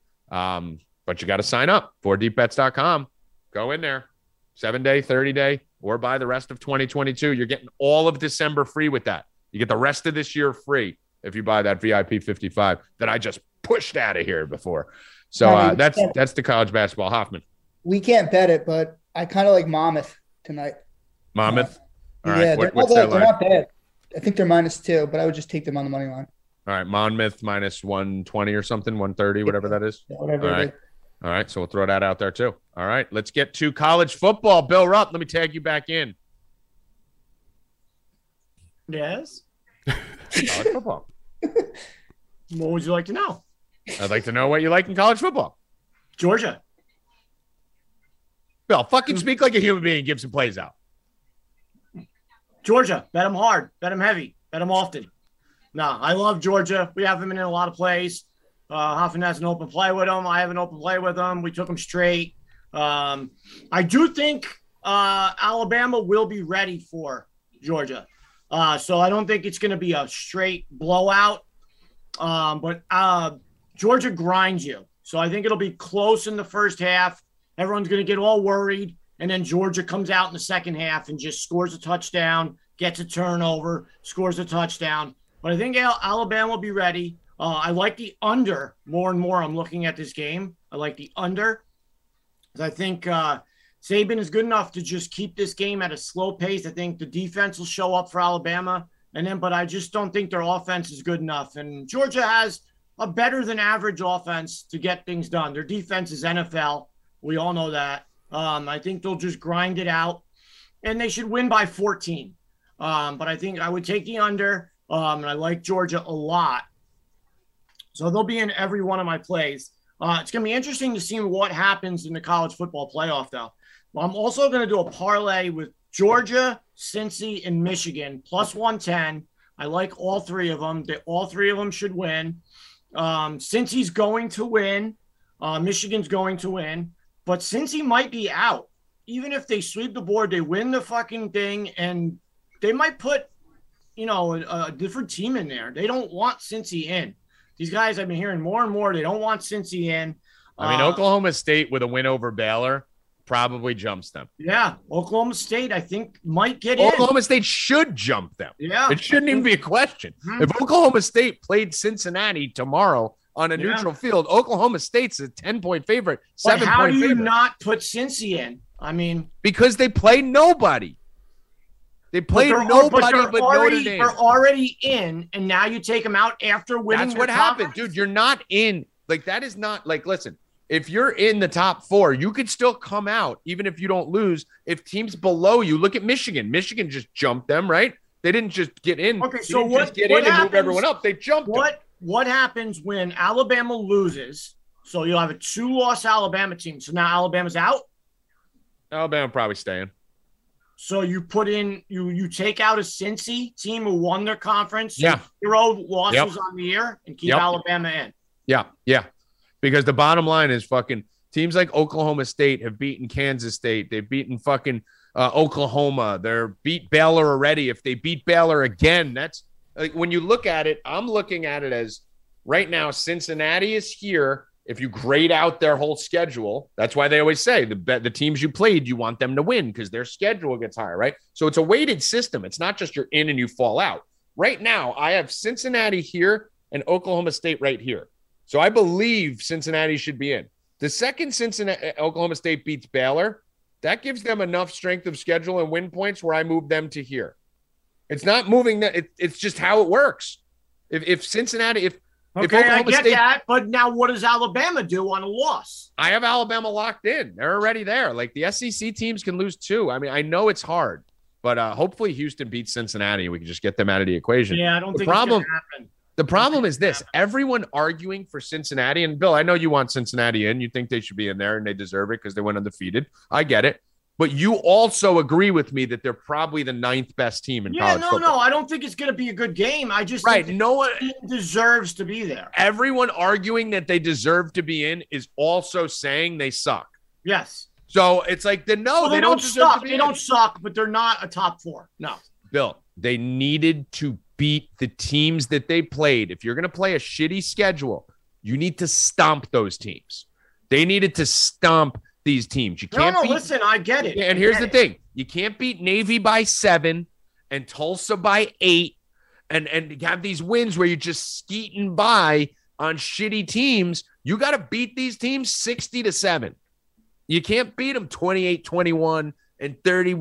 But you got to sign up, 4deepbets.com. Go in there, 7-day, 30-day, or buy the rest of 2022. You're getting all of December free with that. You get the rest of this year free if you buy that VIP 55 that I just pushed out of here before. So that's the college basketball. Hoffman. We can't bet it, but I kind of like Monmouth tonight. Monmouth? All yeah, right. They're not bad. I think they're -2, but I would just take them on the money line. All right, Monmouth minus 120 or something, 130, whatever that is. Yeah, whatever. All right. All right, so we'll throw that out there too. All right, let's get to college football. Bill Rupp, let me tag you back in. Yes? College football. What would you like to know? I'd like to know what you like in college football. Georgia. Bill, fucking speak like a human being and give some plays out. Georgia. Bet them hard. Bet them heavy. Bet them often. No, I love Georgia. We have them in a lot of plays. Hoffman has an open play with them. I have an open play with them. We took them straight. I do think Alabama will be ready for Georgia. So I don't think it's going to be a straight blowout. But Georgia grinds you. So I think it'll be close in the first half. Everyone's going to get all worried. And then Georgia comes out in the second half and just scores a touchdown, gets a turnover, scores a touchdown. But I think Alabama will be ready. I like the under more and more. I'm looking at this game. I like the under. I think Saban is good enough to just keep this game at a slow pace. I think the defense will show up for Alabama. But I just don't think their offense is good enough. And Georgia has a better than average offense to get things done. Their defense is NFL. We all know that. I think they'll just grind it out. And they should win by 14. But I think I would take the under. And I like Georgia a lot. So they'll be in every one of my plays. It's going to be interesting to see what happens in the college football playoff, though. Well, I'm also going to do a parlay with Georgia, Cincy, and Michigan, plus 110. I like all 3 of them. All 3 of them should win. Cincy's going to win. Michigan's going to win. But Cincy might be out. Even if they sweep the board, they win the fucking thing, and they might put, a different team in there. They don't want Cincy in. These guys, I've been hearing more and more, they don't want Cincy in. I mean, Oklahoma State with a win over Baylor probably jumps them. Yeah, Oklahoma State, I think, might get in. Oklahoma State should jump them. Yeah. It shouldn't even be a question. Mm-hmm. If Oklahoma State played Cincinnati tomorrow on a neutral field, Oklahoma State's a 10-point favorite, 7-point favorite. How do you not put Cincy in? I mean, because they play nobody. They played nobody but Notre Dame. They're already in, and now you take them out after winning. That's what happened, dude. You're not in. Like, that is not like, listen, if you're in the top 4, you could still come out even if you don't lose. If teams below you, look at Michigan. Michigan just jumped them, right? They didn't just get in. Okay, so what happens, and move everyone up. They jumped them. What happens when Alabama loses? So you'll have a 2-loss Alabama team. So now Alabama's out? Alabama probably staying. So you put in, you take out a Cincy team who won their conference, 0 losses on the year, and keep Alabama in. Yeah. Because the bottom line is fucking teams like Oklahoma State have beaten Kansas State. They've beaten fucking Oklahoma. They're beat Baylor already. If they beat Baylor again, that's like, when you look at it, I'm looking at it as right now, Cincinnati is here. If you grade out their whole schedule, that's why they always say the teams you played, you want them to win because their schedule gets higher, right? So it's a weighted system. It's not just you're in and you fall out. Right now, I have Cincinnati here and Oklahoma State right here. So I believe Cincinnati should be in. The second Oklahoma State beats Baylor, that gives them enough strength of schedule and win points where I move them to here. It's not moving that. It's just how it works. If Cincinnati, Okay, I get that, but now what does Alabama do on a loss? I have Alabama locked in. They're already there. Like, the SEC teams can lose too. I mean, I know it's hard, but hopefully Houston beats Cincinnati. We can just get them out of the equation. Yeah, I don't think it's going to happen. The problem is this. Everyone arguing for Cincinnati, and Bill, I know you want Cincinnati in. You think they should be in there, and they deserve it because they went undefeated. I get it. But you also agree with me that they're probably the 9th best team in college football. No, I don't think it's going to be a good game. I just think no one deserves to be there. Everyone arguing that they deserve to be in is also saying they suck. Yes. So it's like, they don't suck. They don't suck, but they're not a top 4. No. Bill, they needed to beat the teams that they played. If you're going to play a shitty schedule, you need to stomp those teams. They needed to stomp these teams. You can't listen, I get it. And here's the thing. You can't beat Navy by 7 and Tulsa by 8 and have these wins where you're just skeeting by on shitty teams. You got to beat these teams 60-7. You can't beat them 28-21 and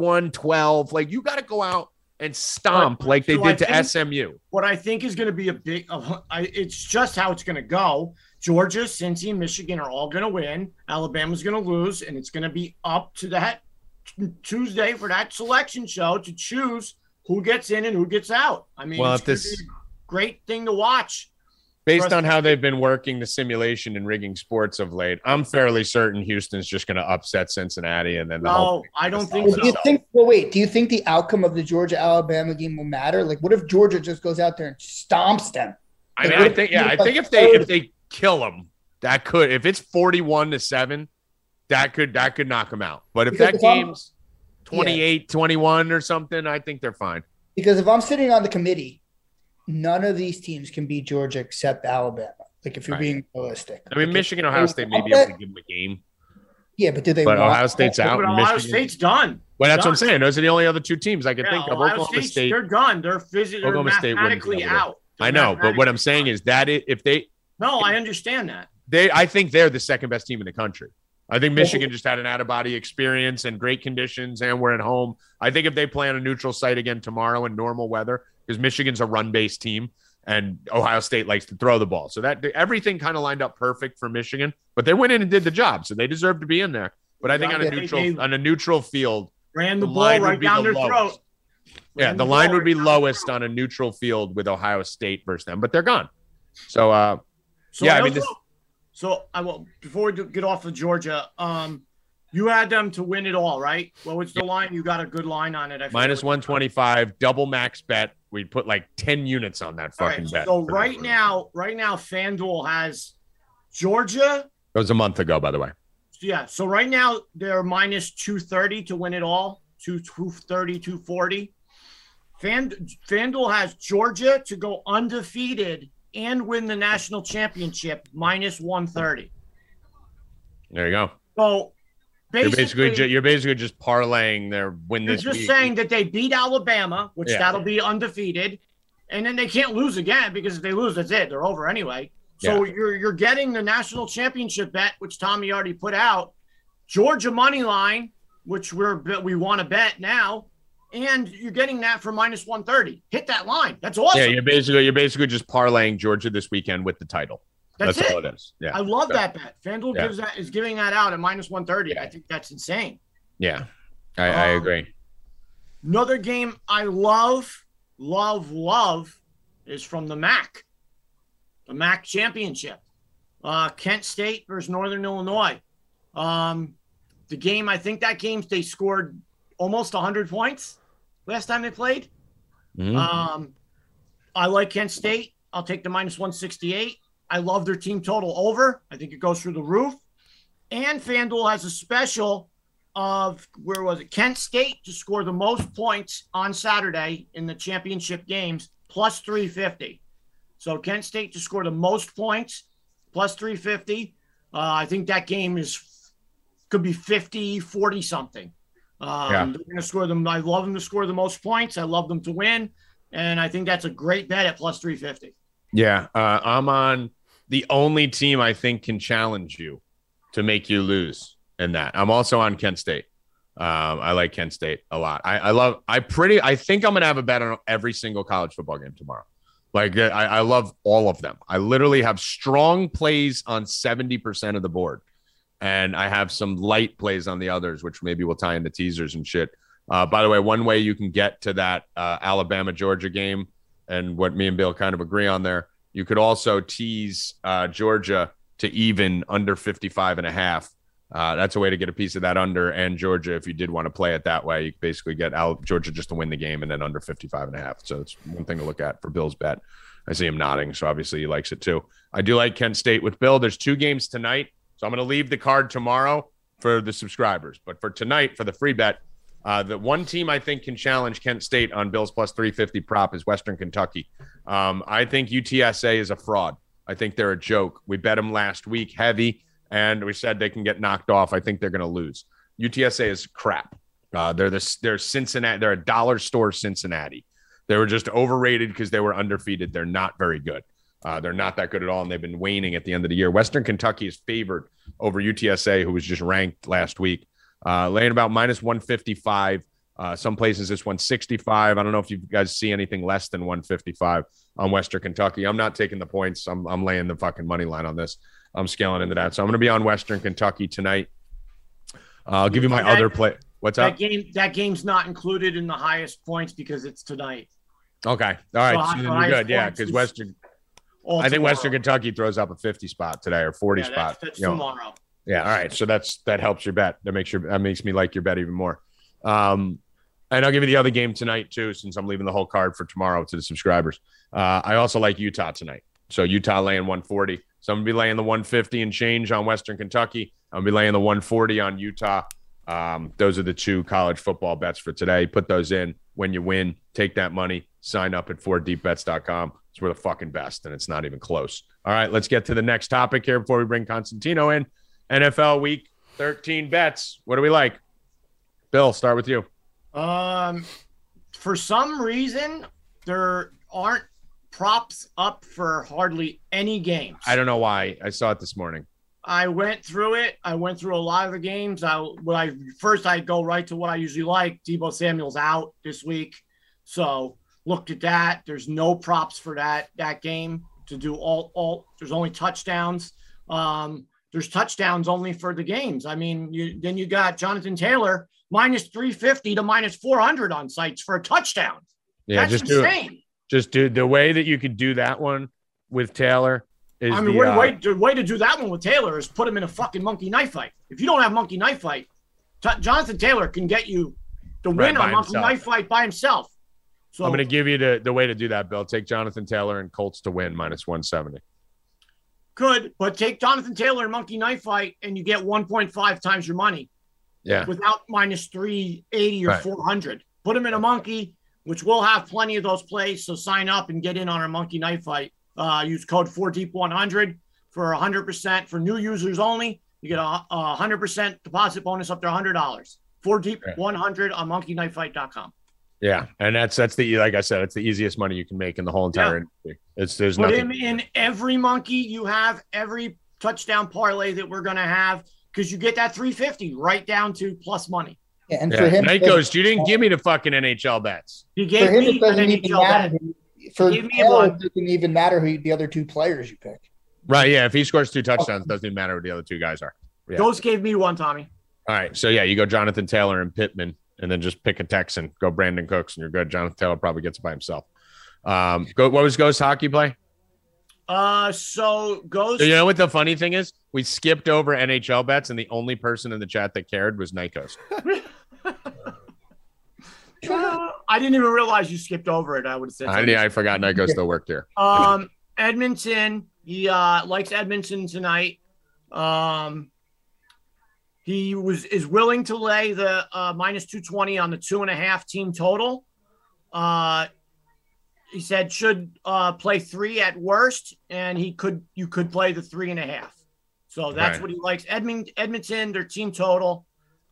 31-12. Like, you got to go out and stomp like they did to SMU. What I think is going to be a big it's just how it's going to go. Georgia, Cincy, and Michigan are all going to win. Alabama's going to lose, and it's going to be up to that Tuesday for that selection show to choose who gets in and who gets out. I mean, it's going to be a great thing to watch. Based on how they've been working the simulation and rigging sports of late, I'm fairly certain Houston's just going to upset Cincinnati, and then I don't think so. Do you think the outcome of the Georgia-Alabama game will matter? Like, what if Georgia just goes out there and stomps them? I mean, I think if they kill them, that could. If it's 41-7, that could knock them out. But if that game's 28-21 or something, I think they're fine. Because if I'm sitting on the committee, none of these teams can beat Georgia except Alabama. Like, if you're being realistic. I mean, Michigan, Ohio State may be able to give them a game. Yeah, but do they? But Ohio State's out. But Ohio State's done. Well, that's what I'm saying. Those are the only other 2 teams I can think of. Oklahoma State, they're done. They're mathematically out. I know, but what I'm saying is that if they. No, I understand that. I think they're the second best team in the country. I think Michigan just had an out-of-body experience and great conditions, and we're at home. I think if they play on a neutral site again tomorrow in normal weather, because Michigan's a run-based team, and Ohio State likes to throw the ball. So that everything kind of lined up perfect for Michigan, but they went in and did the job, so they deserve to be in there. But I think on a neutral field, ran the ball right down their throat. Yeah, the line would be lowest on a neutral field with Ohio State versus them, but they're gone. So before we get off of Georgia, you had them to win it all, right? Well, what's the line? You got a good line on it. Minus 125, double max bet. We'd put like 10 units on that fucking bet. So right now, FanDuel has Georgia. That was a month ago, by the way. Yeah. So right now they're minus 230 to win it all. 230, 240. FanDuel has Georgia to go undefeated and win the national championship minus 130. There you go. So You're basically just parlaying their win this week. You're just saying that they beat Alabama, which that'll be undefeated, and then they can't lose again because if they lose, that's it. They're over anyway. So you're getting the national championship bet, which Tommy already put out, Georgia money line, which we want to bet now, and you're getting that for minus 130. Hit that line. That's awesome. Yeah, you're basically just parlaying Georgia this weekend with the title. That's all it is. Yeah, I love that bet. FanDuel is giving that out at minus 130. I think that's insane. Yeah, I agree. Another game I love is from the MAC. The MAC championship. Kent State versus Northern Illinois. The game, I think they scored almost 100 points last time they played. Mm-hmm. I like Kent State. I'll take the minus 168. I love their team total over. I think it goes through the roof. And FanDuel has a special of, Kent State to score the most points on Saturday in the championship games, plus 350. So Kent State to score the most points, plus 350. I think that game could be 50, 40 something. They're going to score them. I love them to score the most points. I love them to win. And I think that's a great bet at plus 350. Yeah. I'm on the only team I think can challenge you to make you lose in that. I'm also on Kent State. I like Kent State a lot. I think I'm going to have a bet on every single college football game tomorrow. Like I love all of them. I literally have strong plays on 70% of the board. And I have some light plays on the others, which maybe we'll tie into teasers and shit. By the way, one way you can get to that Alabama-Georgia game and what me and Bill kind of agree on there, you could also tease Georgia to even under 55.5. That's a way to get a piece of that under and Georgia. If you did want to play it that way, you basically get Georgia just to win the game and then under 55.5. So it's one thing to look at for Bill's bet. I see him nodding, so obviously he likes it too. I do like Kent State with Bill. There's 2 games tonight, so I'm going to leave the card tomorrow for the subscribers. But for tonight, for the free bet, the one team I think can challenge Kent State on Bill's plus 350 prop is Western Kentucky. I think UTSA is a fraud. I think they're a joke. We bet them last week heavy, and we said they can get knocked off. I think they're going to lose. UTSA is crap. They're Cincinnati. They're a dollar store Cincinnati. They were just overrated because they were undefeated. They're not very good. They're not that good at all, and they've been waning at the end of the year. Western Kentucky is favored over UTSA, who was just ranked last week, laying about minus 155. Some places it's 165. I don't know if you guys see anything less than 155 on Western Kentucky. I'm not taking the points. I'm laying the fucking money line on this. I'm scaling into that. So I'm going to be on Western Kentucky tonight. I'll give you my other play. What's up? That game's not included in the highest points because it's tonight. Okay. All right. So you're good. Yeah, because I think Western Kentucky throws up a 50 spot today or 40 spot. That's tomorrow. Yeah. All right. So that helps your bet. That makes me like your bet even more. And I'll give you the other game tonight too, since I'm leaving the whole card for tomorrow to the subscribers. I also like Utah tonight. So Utah laying 140. So I'm going to be laying the 150 and change on Western Kentucky. I'm going to be laying the 140 on Utah. Those are the 2 college football bets for today. Put those in. When you win, take that money. Sign up at 4deepbets.com. It's we're the fucking best, and it's not even close. All right, let's get to the next topic here before we bring Constantino in. NFL Week 13 bets. What do we like? Bill, start with you. For some reason, there aren't props up for hardly any games. I don't know why. I saw it this morning. I went through it. I went through a lot of the games. I'd go right to what I usually like. Deebo Samuel's out this week. So looked at that. There's no props for that game to do all. There's only touchdowns. There's touchdowns only for the games. I mean, you got Jonathan Taylor minus 350 to minus 400 on sites for a touchdown. Yeah, that's insane. Just do the way that you could do that one with Taylor. The way to do that one with Taylor is put him in a fucking monkey knife fight. If you don't have monkey knife fight, Jonathan Taylor can get you the win on monkey knife fight by himself. So I'm going to give you the way to do that, Bill. Take Jonathan Taylor and Colts to win minus 170. Good, but take Jonathan Taylor and monkey knife fight, and you get 1.5 times your money. Yeah. Without minus 380 or 400. Put him in a monkey, which will have plenty of those plays. So sign up and get in on our monkey knife fight. Use code 4deep100 for 100% for new users only. You get a 100% deposit bonus up to $100. 4 deep, 100 on monkeyknifefight.com. Yeah, and that's the, like I said, it's the easiest money you can make in the whole entire industry. There's Put nothing in every monkey you have, every touchdown parlay that we're gonna have, because you get that 350 right down to plus money. Yeah, and for him, Night Ghost, you didn't give me the fucking NHL bets. He gave me an NHL bet. For him, it doesn't even matter who the other two players you pick. Right, yeah. If he scores 2 touchdowns, doesn't even matter who the other 2 guys are. Yeah. Ghost gave me one, Tommy. All right, so yeah, you go Jonathan Taylor and Pittman, and then just pick a Texan. Go Brandon Cooks, and you're good. Jonathan Taylor probably gets it by himself. What was Ghost hockey play? So Ghost. So you know what the funny thing is? We skipped over NHL bets, and the only person in the chat that cared was Night Ghost. I didn't even realize you skipped over it. I would have said. I forgot Night Ghost still worked here. Edmonton. He likes Edmonton tonight. He is willing to lay the minus 220 on the 2.5 team total. He said should play 3 at worst, and you could play the 3.5. So that's what he likes. Edmonton, their team total,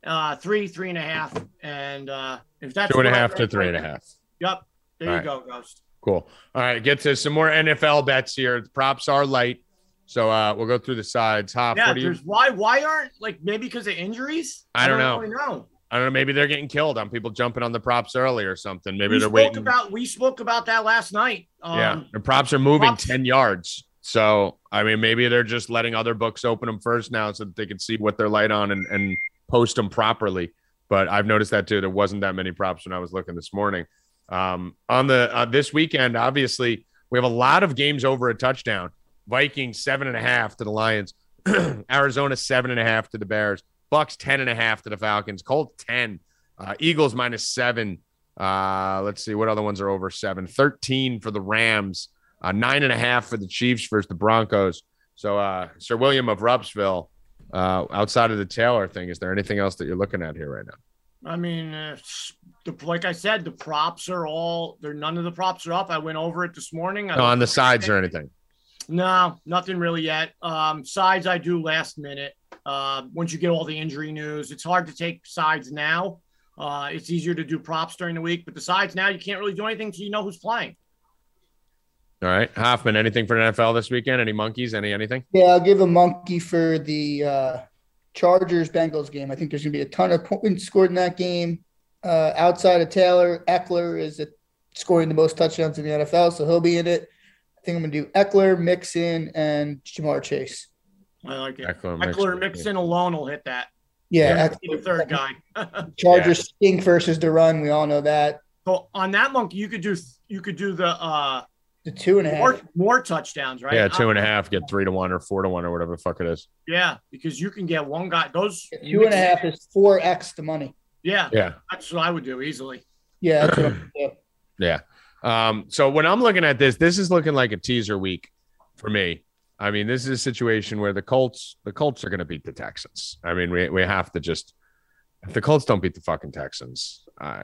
3.5, and if that's 2.5 to 3.5. Yep, there you go, Ghost. Cool. All right, get to some more NFL bets here. The props are light. So we'll go through the sides. Hop, why aren't, like, maybe because of injuries? I don't know. I don't know. Maybe they're getting killed on people jumping on the props early or something. Maybe they're waiting. We spoke about that last night. The props are moving 10 yards. So, I mean, maybe they're just letting other books open them first now so that they can see what they're light on and post them properly. But I've noticed that too. There wasn't that many props when I was looking this morning. On this weekend, obviously, we have a lot of games over a touchdown. Vikings 7.5 to the Lions, Arizona 7.5 to the Bears, Bucks 10.5 to the Falcons, Colts 10, Eagles -7. Let's see what other ones are over 7. 13 for the Rams, 9.5 for the Chiefs versus the Broncos. So Sir William of Rupsville, outside of the Taylor thing, is there anything else that you're looking at here right now? I mean, like I said, the props are none of the props are up. I went over it this morning. On the sides or anything? No, nothing really yet. Sides I do last minute. Once you get all the injury news, it's hard to take sides now. It's easier to do props during the week, but the sides now, you can't really do anything until you know who's playing. All right. Hoffman, anything for the NFL this weekend? Any monkeys? Anything? Yeah, I'll give a monkey for the Chargers-Bengals game. I think there's going to be a ton of points scored in that game. Outside of Taylor, Eckler is scoring the most touchdowns in the NFL, so he'll be in it. I think I'm going to do Eckler, Mixon, and Jamar Chase. I like it. Eckler Mixon alone will hit that. Yeah. The third guy. Chargers stink versus the run. We all know that. So on that monkey, you could do the 2.5. More touchdowns, right? Yeah, 2.5, get 3-1 or 4-1 or whatever the fuck it is. Yeah, because you can get one guy. 2.5 is 4x the money. Yeah. That's what I would do easily. Yeah. That's what I would do. Yeah. So when I'm looking at this is looking like a teaser week for me. I mean, this is a situation where the Colts are going to beat the Texans. I mean, we have to just, if the Colts don't beat the fucking Texans,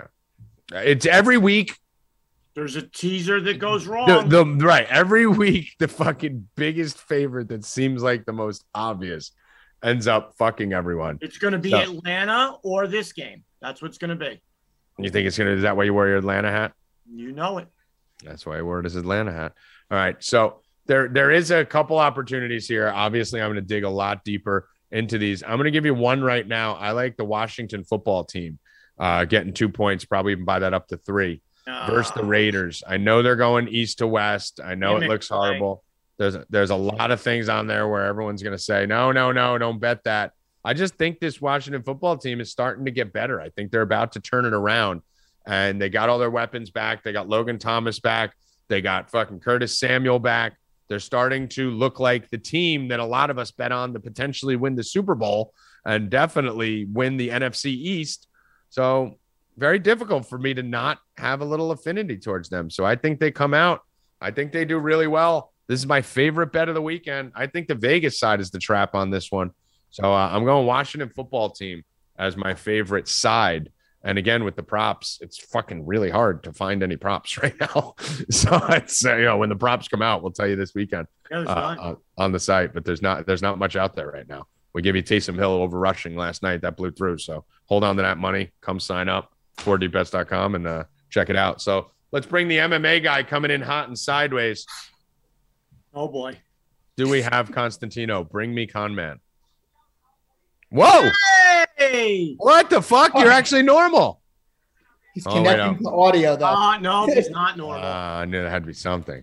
it's every week. There's a teaser that goes wrong. Right. Every week, the fucking biggest favorite that seems like the most obvious ends up fucking everyone. It's going to be Atlanta or this game. That's what's going to be. You think is that why you wear your Atlanta hat? You know it. That's why I wore this Atlanta hat. All right. So there is a couple opportunities here. Obviously, I'm going to dig a lot deeper into these. I'm going to give you one right now. I like the Washington football team getting 2 points, probably even buy that up to 3 versus the Raiders. I know they're going east to west. I know it looks horrible. There's a lot of things on there where everyone's going to say, no, don't bet that. I just think this Washington football team is starting to get better. I think they're about to turn it around. And they got all their weapons back. They got Logan Thomas back. They got fucking Curtis Samuel back. They're starting to look like the team that a lot of us bet on to potentially win the Super Bowl and definitely win the NFC East. So very difficult for me to not have a little affinity towards them. So I think they come out. I think they do really well. This is my favorite bet of the weekend. I think the Vegas side is the trap on this one. So I'm going Washington football team as my favorite side. And again, with the props, it's fucking really hard to find any props right now. So it's when the props come out, we'll tell you this weekend on the site. But there's not much out there right now. We gave you Taysom Hill over rushing last night. That blew through. So hold on to that money. Come sign up, 4dbets.com, and check it out. So let's bring the MMA guy coming in hot and sideways. Oh, boy. Do we have Constantino? Bring me Con Man. Whoa! Hey! What the fuck? You're actually normal. He's connecting to audio, though. No, he's not normal. I knew there had to be something.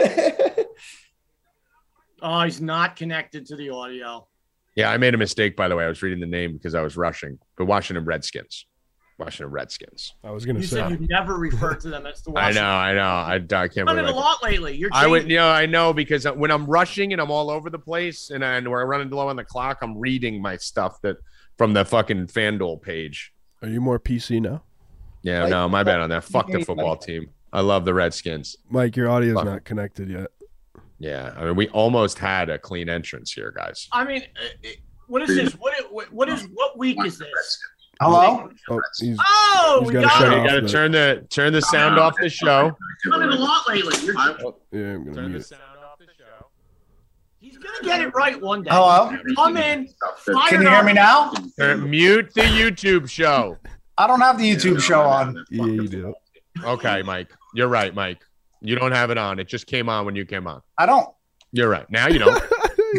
Oh, he's not connected to the audio. Yeah, I made a mistake, by the way. I was reading the name because I was rushing. The Washington Redskins. Washington Redskins. I was going to say. You said you never referred to them as the Washington. I know. I can't You've done it a lot lately. You're I know, because when I'm rushing and I'm all over the place and we're running low on the clock, I'm reading my stuff that from the fucking FanDuel page. Are you more PC now? Yeah, no, my bad on that. Fuck the football team. I love the Redskins. Mike, your audio's not connected yet. Yeah, I mean, we almost had a clean entrance here, guys. I mean, what is this? What week is this? Hello? We got to turn the sound off the show. You've done it a lot lately. Yeah, I'm going to mute. He's going to get it right one day. Hello? Come in. Can you hear me now? Mute the YouTube show. I don't have the YouTube show on. Yeah, you do. Okay, Mike. You're right, Mike. You don't have it on. It just came on when you came on. I don't. You're right. Now you don't.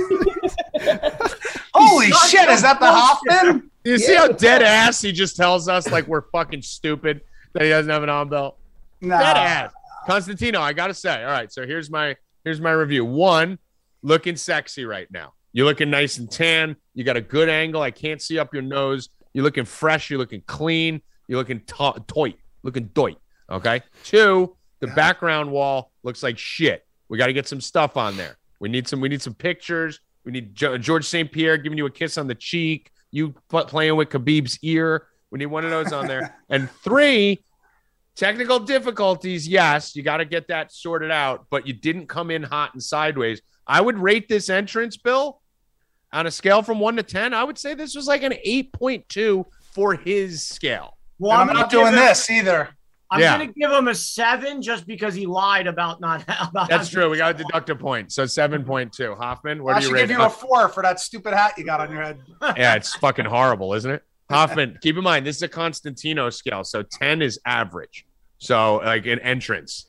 Holy shit, is that the Hoffman? You see how dead ass he just tells us like we're fucking stupid that he doesn't have an on belt? Nah. Dead ass. Constantino, I gotta say. All right, so here's my review. One, looking sexy right now. You're looking nice and tan. You got a good angle. I can't see up your nose. You're looking fresh. You're looking clean. You're looking toit. Looking doit. Okay. Two, the background wall looks like shit. We got to get some stuff on there. We need some pictures. We need George St. Pierre giving you a kiss on the cheek. You playing with Khabib's ear. We need one of those on there. And three, technical difficulties. Yes, you got to get that sorted out, but you didn't come in hot and sideways. I would rate this entrance, Bill, on a scale from 1 to 10. I would say this was like an 8.2 for his scale. Well, I'm not doing this either. I'm going to give him a 7 just because he lied about not. That's true. We got to deduct a point. So 7.2. Hoffman, what do you rate? I should give you a 4 for that stupid hat you got on your head. Yeah, it's fucking horrible, isn't it? Hoffman, keep in mind, this is a Constantino scale. So 10 is average. So like an entrance.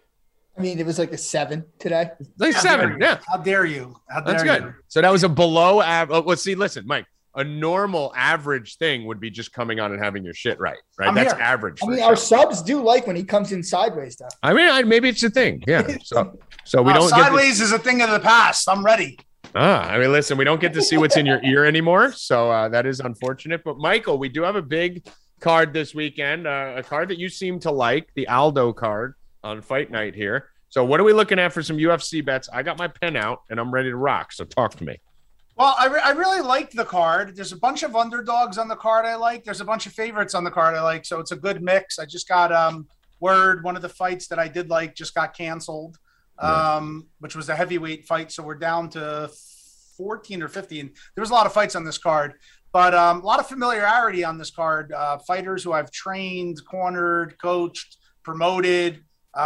I mean, it was like a 7 today. Like 7, yeah. How dare you? That's good. So that was a below average. Let's see. Listen, Mike. A normal average thing would be just coming on and having your shit right? That's here. Average. I mean, our subs do like when he comes in sideways, though. I mean, maybe it's a thing. Yeah. So we don't. Sideways is a thing of the past. I'm ready. I mean, listen, we don't get to see what's in your ear anymore, so that is unfortunate. But Michael, we do have a big card this weekend, a card that you seem to like, the Aldo card on Fight Night here. So what are we looking at for some UFC bets? I got my pen out and I'm ready to rock. So talk to me. Well, I really liked the card. There's a bunch of underdogs on the card I like. There's a bunch of favorites on the card I like. So it's a good mix. I just got word one of the fights that I did like just got canceled, which was a heavyweight fight. So we're down to 14 or 15. There was a lot of fights on this card, but a lot of familiarity on this card. Fighters who I've trained, cornered, coached, promoted.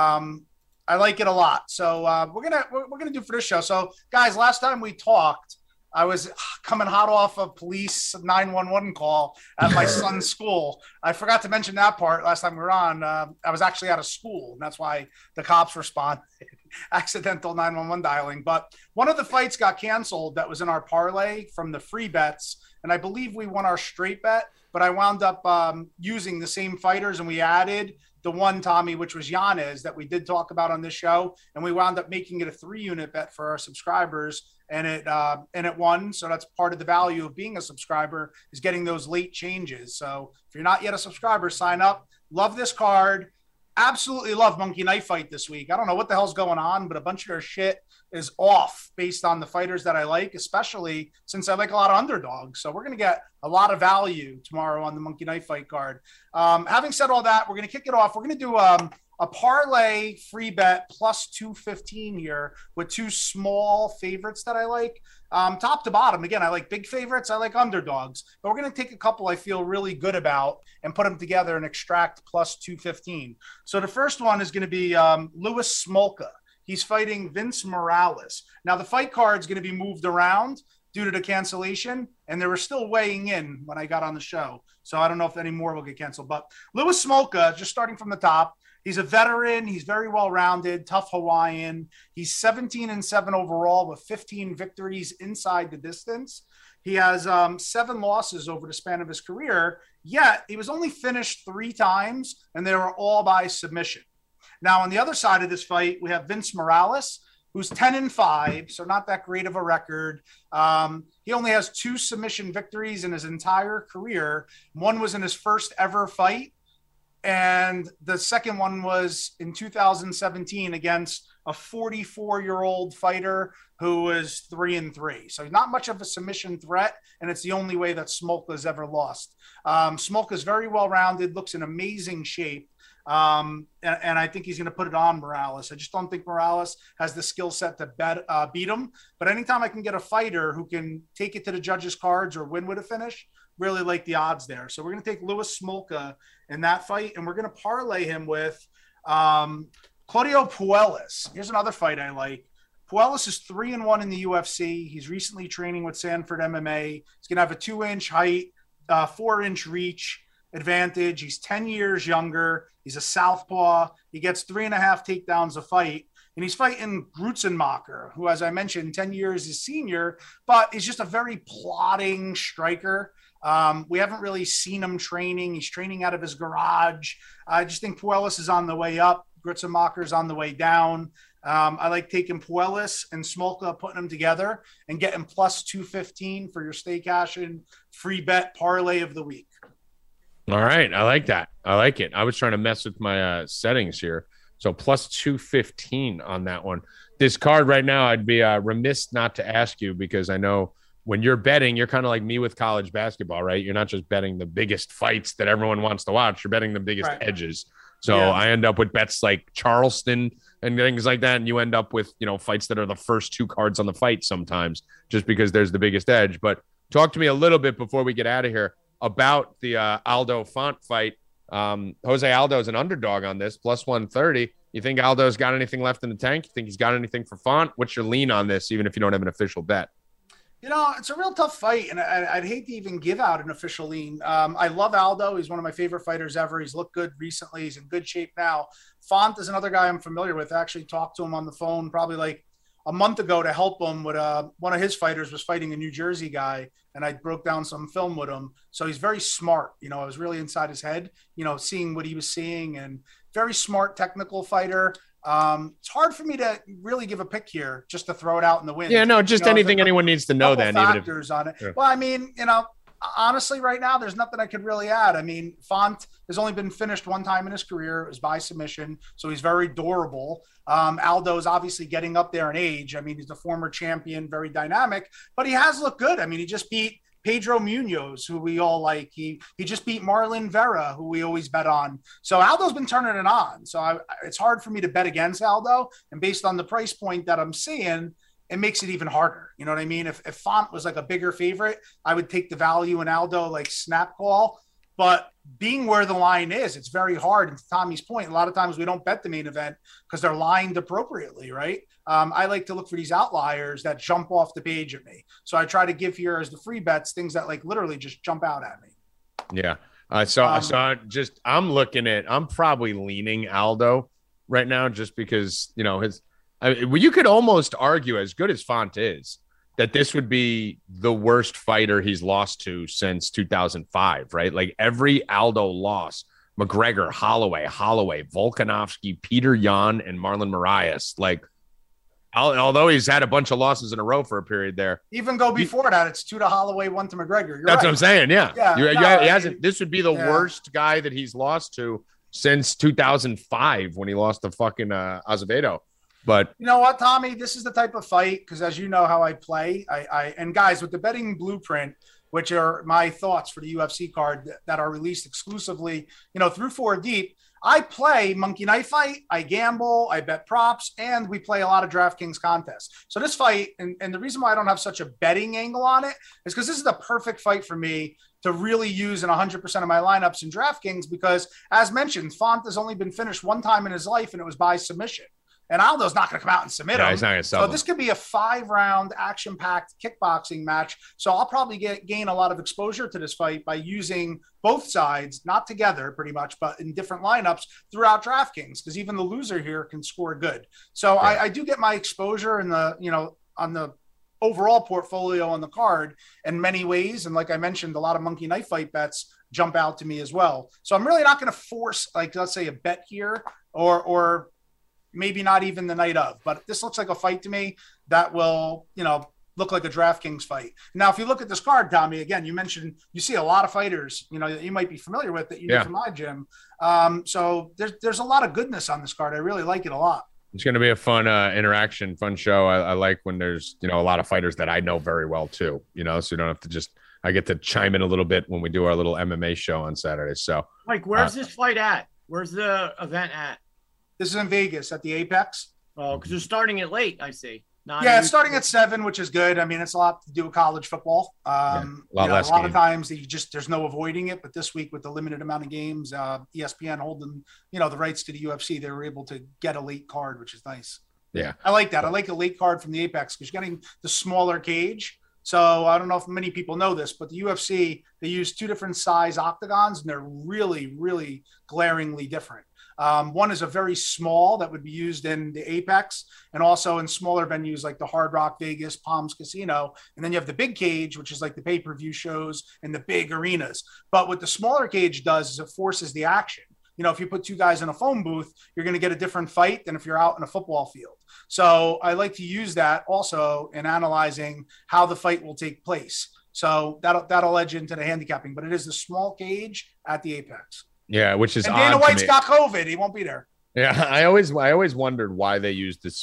I like it a lot. So we're gonna do for this show. So guys, last time we talked, I was coming hot off a police 911 call at my son's school. I forgot to mention that part last time we were on. I was actually out of school, and that's why the cops responded. Accidental 911 dialing. But one of the fights got canceled that was in our parlay from the free bets, and I believe we won our straight bet, but I wound up using the same fighters, and we added the one, Tommy, which was Yanez that we did talk about on this show, and we wound up making it a 3-unit bet for our subscribers. And it won. So that's part of the value of being a subscriber is getting those late changes. So if you're not yet a subscriber, sign up. Love this card. Absolutely love Monkey Knife Fight this week. I don't know what the hell's going on, but a bunch of their shit is off based on the fighters that I like, especially since I like a lot of underdogs. So we're going to get a lot of value tomorrow on the Monkey Knife Fight card. Having said all that, we're going to kick it off. We're going to do a parlay free bet plus 215 here with 2 small favorites that I like. Top to bottom, again, I like big favorites. I like underdogs. But we're going to take a couple I feel really good about and put them together and extract plus 215. So the first one is going to be Louis Smolka. He's fighting Vince Morales. Now, the fight card is going to be moved around. due to the cancellation, and they were still weighing in when I got on the show. So I don't know if any more will get canceled. But Louis Smolka, just starting from the top, he's a veteran. He's very well-rounded, tough Hawaiian. He's 17-7 overall with 15 victories inside the distance. He has 7 losses over the span of his career, yet he was only finished 3 times, and they were all by submission. Now, on the other side of this fight, we have Vince Morales, who's 10-5, so not that great of a record. He only has 2 submission victories in his entire career. One was in his first ever fight, and the second one was in 2017 against a 44-year-old fighter who was 3-3. So not much of a submission threat, and it's the only way that Smolka has ever lost. Smolka is very well-rounded, looks in amazing shape. And I think he's going to put it on Morales. I just don't think Morales has the skill set to beat him. But anytime I can get a fighter who can take it to the judges' cards or win with a finish, really like the odds there. So we're going to take Louis Smolka in that fight, and we're going to parlay him with Claudio Puelles. Here's another fight I like. Puelles is 3-1 in the UFC. He's recently training with Sanford MMA. He's going to have a 2-inch height, 4-inch reach advantage. He's 10 years younger. He's a southpaw. He gets 3.5 takedowns a fight. And he's fighting Grutzenmacher, who, as I mentioned, 10 years is senior, but he's just a very plodding striker. We haven't really seen him training. He's training out of his garage. I just think Puelles is on the way up. Grutzenmacher is on the way down. I like taking Puelles and Smolka, putting them together and getting plus 215 for your stay cash and free bet parlay of the week. All right. I like that. I like it. I was trying to mess with my settings here. So plus 215 on that one. This card right now, I'd be remiss not to ask you, because I know when you're betting, you're kind of like me with college basketball, right? You're not just betting the biggest fights that everyone wants to watch. You're betting the biggest edges. So I end up with bets like Charleston and things like that. And you end up with, fights that are the first 2 cards on the fight sometimes, just because there's the biggest edge. But talk to me a little bit before we get out of here about the Aldo Font fight. Jose Aldo's an underdog on this, plus 130. You think Aldo's got anything left in the tank? You think he's got anything for Font? What's your lean on this, even if you don't have an official bet? It's a real tough fight, and I'd hate to even give out an official lean. I love Aldo. He's one of my favorite fighters ever. He's looked good recently. He's in good shape now. Font is another guy I'm familiar with. I actually talked to him on the phone probably like a month ago to help him with one of his fighters was fighting a New Jersey guy, and I broke down some film with him. So he's very smart. I was really inside his head, seeing what he was seeing, and very smart technical fighter. It's hard for me to really give a pick here, just to throw it out in the wind. Yeah, no, just anything anyone needs to know then. Factors on it. Yeah. Well, I mean, honestly, right now, there's nothing I could really add. I mean, Font has only been finished 1 time in his career. It was by submission, so he's very durable. Aldo's obviously getting up there in age. I mean, he's a former champion, very dynamic, but he has looked good. I mean, he just beat Pedro Munoz, who we all like. He just beat Marlon Vera, who we always bet on. So Aldo's been turning it on. So it's hard for me to bet against Aldo. And based on the price point that I'm seeing, it makes it even harder. You know what I mean? If Font was like a bigger favorite, I would take the value in Aldo, like snap call. But being where the line is, it's very hard. And to Tommy's point, a lot of times we don't bet the main event because they're lined appropriately, right? I like to look for these outliers that jump off the page at me. So I try to give here as the free bets things that like literally just jump out at me. Yeah. I'm looking at, I'm probably leaning Aldo right now just because, you could almost argue, as good as Font is, that this would be the worst fighter he's lost to since 2005, right? Like every Aldo loss, McGregor, Holloway, Volkanovski, Peter Yan, and Marlon Moraes, like, although he's had a bunch of losses in a row for a period there. Even go before that, it's 2 to Holloway, 1 to McGregor. That's right. What I'm saying. Yeah. He hasn't. This would be the worst guy that he's lost to since 2005 when he lost to fucking Azevedo. But you know what, Tommy? This is the type of fight, because as you know how I play, and guys, with the betting blueprint, which are my thoughts for the UFC card that are released exclusively, through 4 Deep, I play Monkey Knife Fight, I gamble, I bet props, and we play a lot of DraftKings contests. So this fight, and the reason why I don't have such a betting angle on it is because this is the perfect fight for me to really use in 100% of my lineups in DraftKings, because as mentioned, Font has only been finished 1 time in his life, and it was by submission. And Aldo's not going to come out and submit him. He's not gonna sub so him. this could be a 5-round action-packed kickboxing match. So I'll probably gain a lot of exposure to this fight by using both sides, not together pretty much, but in different lineups throughout DraftKings, because even the loser here can score good. So I do get my exposure in the, on the overall portfolio on the card in many ways. And like I mentioned, a lot of monkey knife fight bets jump out to me as well. So I'm really not going to force, like, let's say a bet here or maybe not even the night of, but this looks like a fight to me that will, look like a DraftKings fight. Now, if you look at this card, Tommy, again, you mentioned you see a lot of fighters, that you might be familiar with that you do from my gym. So there's a lot of goodness on this card. I really like it a lot. It's going to be a fun interaction, fun show. I like when there's, a lot of fighters that I know very well too, so you don't have to I get to chime in a little bit when we do our little MMA show on Saturday. So Mike, where's this fight at? Where's the event at? This is in Vegas at the Apex. Oh, because they're starting it late, I see. It's starting at 7, which is good. I mean, it's a lot to do with college football. A lot of times there's no avoiding it. But this week with the limited amount of games, ESPN holding, the rights to the UFC, they were able to get a late card, which is nice. Yeah. I like that. I like a late card from the Apex because you're getting the smaller cage. So I don't know if many people know this, but the UFC, they use 2 different size octagons and they're really, really glaringly different. One is a very small that would be used in the Apex and also in smaller venues like the Hard Rock Vegas, Palms Casino. And then you have the big cage, which is like the pay-per-view shows and the big arenas. But what the smaller cage does is it forces the action. If you put 2 guys in a phone booth, you're going to get a different fight than if you're out in a football field. So I like to use that also in analyzing how the fight will take place. So that'll edge into the handicapping, but it is the small cage at the Apex. Yeah, which is and Dana White's got COVID. He won't be there. Yeah, I always wondered why they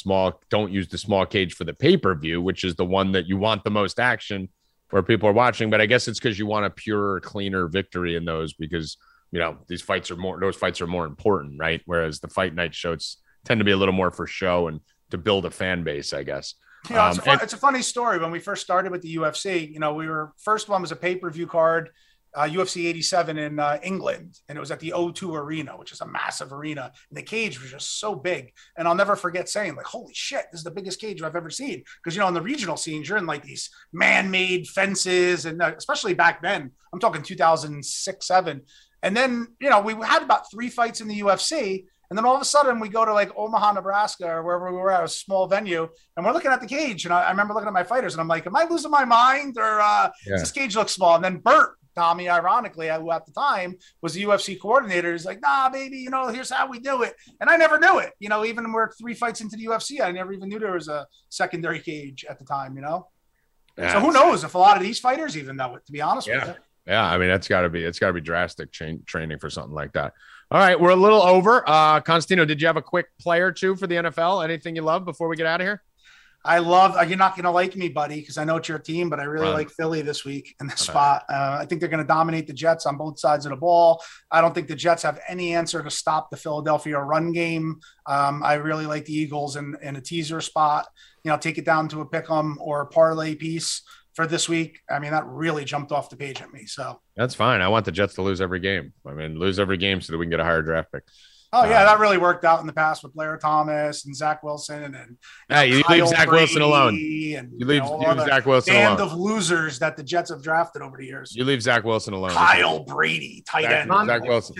don't use the small cage for the pay-per-view, which is the one that you want the most action where people are watching. But I guess it's because you want a purer, cleaner victory in those because those fights are more important, right? Whereas the fight night shows tend to be a little more for show and to build a fan base, I guess. It's a funny story. When we first started with the UFC, first one was a pay-per-view card, UFC 87 in England, and it was at the O2 Arena, which is a massive arena, and the cage was just so big. And I'll never forget saying, like, holy shit, this is the bigged cage I've ever seen. Because, in the regional scenes, you're in like these man-made fences, and especially back then, I'm talking 2006, 7. And then, we had about 3 fights in the UFC. And then all of a sudden we go to like Omaha, Nebraska, or wherever we were at, a small venue, and we're looking at the cage. And I remember looking at my fighters and I'm like, am I losing my mind or does this cage look small? And then Bert, Tommy, ironically, who at the time was the UFC coordinator, is like, nah, baby, here's how we do it. And I never knew it. Even when we're 3 fights into the UFC, I never even knew there was a secondary cage at the time, Yeah, so who knows if a lot of these fighters even know it, to be honest with you. Yeah, I mean, it's got to be drastic training for something like that. All right, we're a little over. Constantino, did you have a quick play or two for the NFL? Anything you love before we get out of here? I love – you're not going to like me, buddy, because I know it's your team, but I really like Philly this week in this spot. I think they're going to dominate the Jets on both sides of the ball. I don't think the Jets have any answer to stop the Philadelphia run game. I really like the Eagles in a teaser spot. Take it down to a pick 'em or a parlay piece for this week. I mean, that really jumped off the page at me. So that's fine. I want the Jets to lose every game. Lose every game so that we can get a higher draft pick. Oh yeah, that really worked out in the past with Blair Thomas and Zach Wilson and you leave Zach Wilson alone. You leave Zach Wilson alone. Band of losers that the Jets have drafted over the years. You leave Zach Wilson alone. Kyle Brady, tight end. Zach Wilson.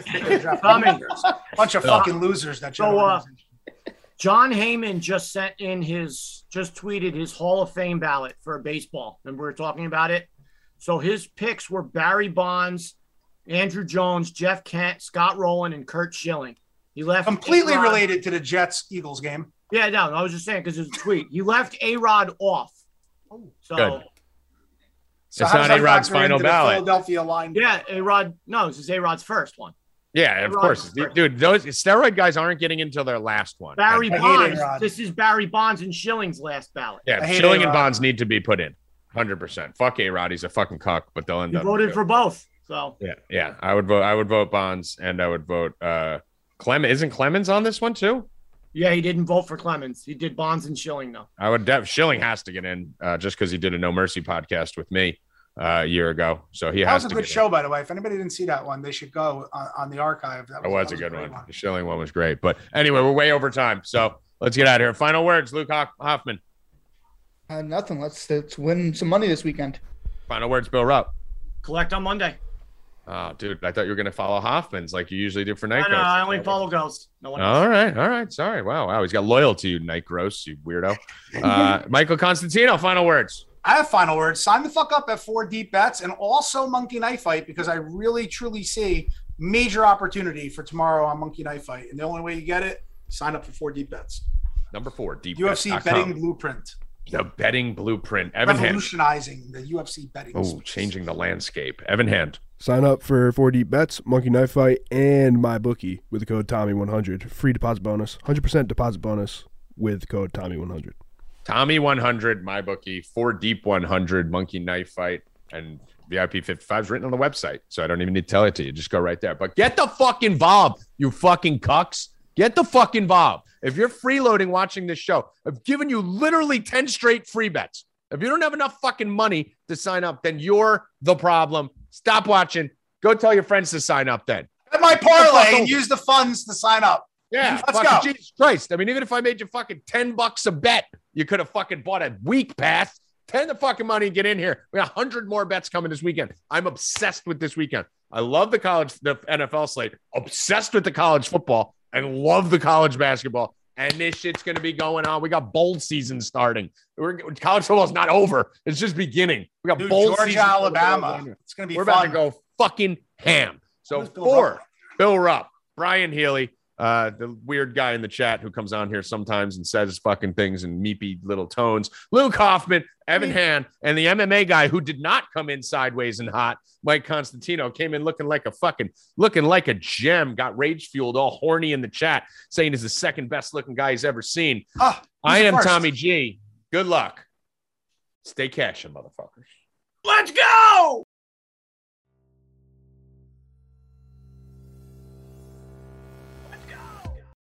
Bunch of fucking losers that. So John Heyman just tweeted his Hall of Fame ballot for baseball. Remember we were talking about it? So his picks were Barry Bonds, Andrew Jones, Jeff Kent, Scott Rowland, and Curt Schilling. He left completely related to the Jets-Eagles game. Yeah, no, I was just saying because there's a tweet. He left A-Rod off. So good. So it's not A-Rod's final ballot. Philadelphia line. Yeah, A-Rod. No, this is A-Rod's first one. Yeah, of course. Dude, those steroid guys aren't getting into their last one. Barry Bonds. This is Barry Bonds and Schilling's last ballot. Yeah, Schilling and Bonds need to be put in. 100%. Fuck A-Rod. He's a fucking cuck, but they'll end up. You voted for both. So yeah. I would vote Bonds and I would vote Clemens. Isn't Clemens on this one too? Yeah, he didn't vote for Clemens. He did Bonds and Schilling though. I would Schilling has to get in just because he did a No Mercy podcast with me a year ago. So he has to. That was a good show, by the way. If anybody didn't see that one, they should go on the archive. That was a good one. The Schilling one was great. But anyway, we're way over time. So Let's get out of here. Final words, Luke Hoffman. Nothing. Let's win some money this weekend. Final words, Bill Rupp. Collect on Monday. Oh, dude, I thought you were going to follow Hoffman's like you usually do for Night Ghost. I only follow Ghost. No one else. All right. Sorry. Wow. He's got loyal to you, Night Gross, you weirdo. Michael Constantino, final words. I have final words. Sign the fuck up at 4 Deep Bets and also Monkey Knife Fight because I really, truly see major opportunity for tomorrow on Monkey Knife Fight. And the only way you get it, sign up for 4 Deep Bets. Number 4, Deep UFC Betting Blueprint. The betting blueprint. Evan Revolutionizing the UFC betting. Oh, changing the landscape. Evan Hand. Sign up for 4 Deep Bets, Monkey Knife Fight, and MyBookie with the code Tommy100. Free deposit bonus, 100% deposit bonus with code Tommy100. Tommy100, MyBookie, 4 Deep 100, Monkey Knife Fight, and VIP 55 is written on the website, so I don't even need to tell it to you. Just go right there. But get the fuck involved, you fucking cucks. Get the fuck involved. If you're freeloading watching this show, I've given you literally 10 straight free bets. If you don't have enough fucking money to sign up, then you're the problem. Stop watching. Go tell your friends to sign up then. Get my parlay and use the funds to sign up. Yeah, let's go. Jesus Christ. I mean, even if I made you fucking $10 a bet, you could have fucking bought a week pass. 10 the fucking money and get in here. We got 100 more bets coming this weekend. I'm obsessed with this weekend. I love the NFL slate. Obsessed with the college football. I love the college basketball. And this shit's going to be going on. We got bowl season starting. College football's not over. It's just beginning. We got bowl Georgia, season. Alabama. It's going to be We're fun. about to go fucking ham. So for Bill Rupp, Brian Healy, the weird guy in the chat who comes on here sometimes and says fucking things in meepy little tones, Luke Hoffman, Evan Hand, and the MMA guy who did not come in sideways and hot, Mike Constantino, came in looking like a gem, got rage fueled, all horny in the chat, saying he's the second best looking guy he's ever seen. I am Tommy G. Good luck. Stay cashing, motherfuckers. Let's go!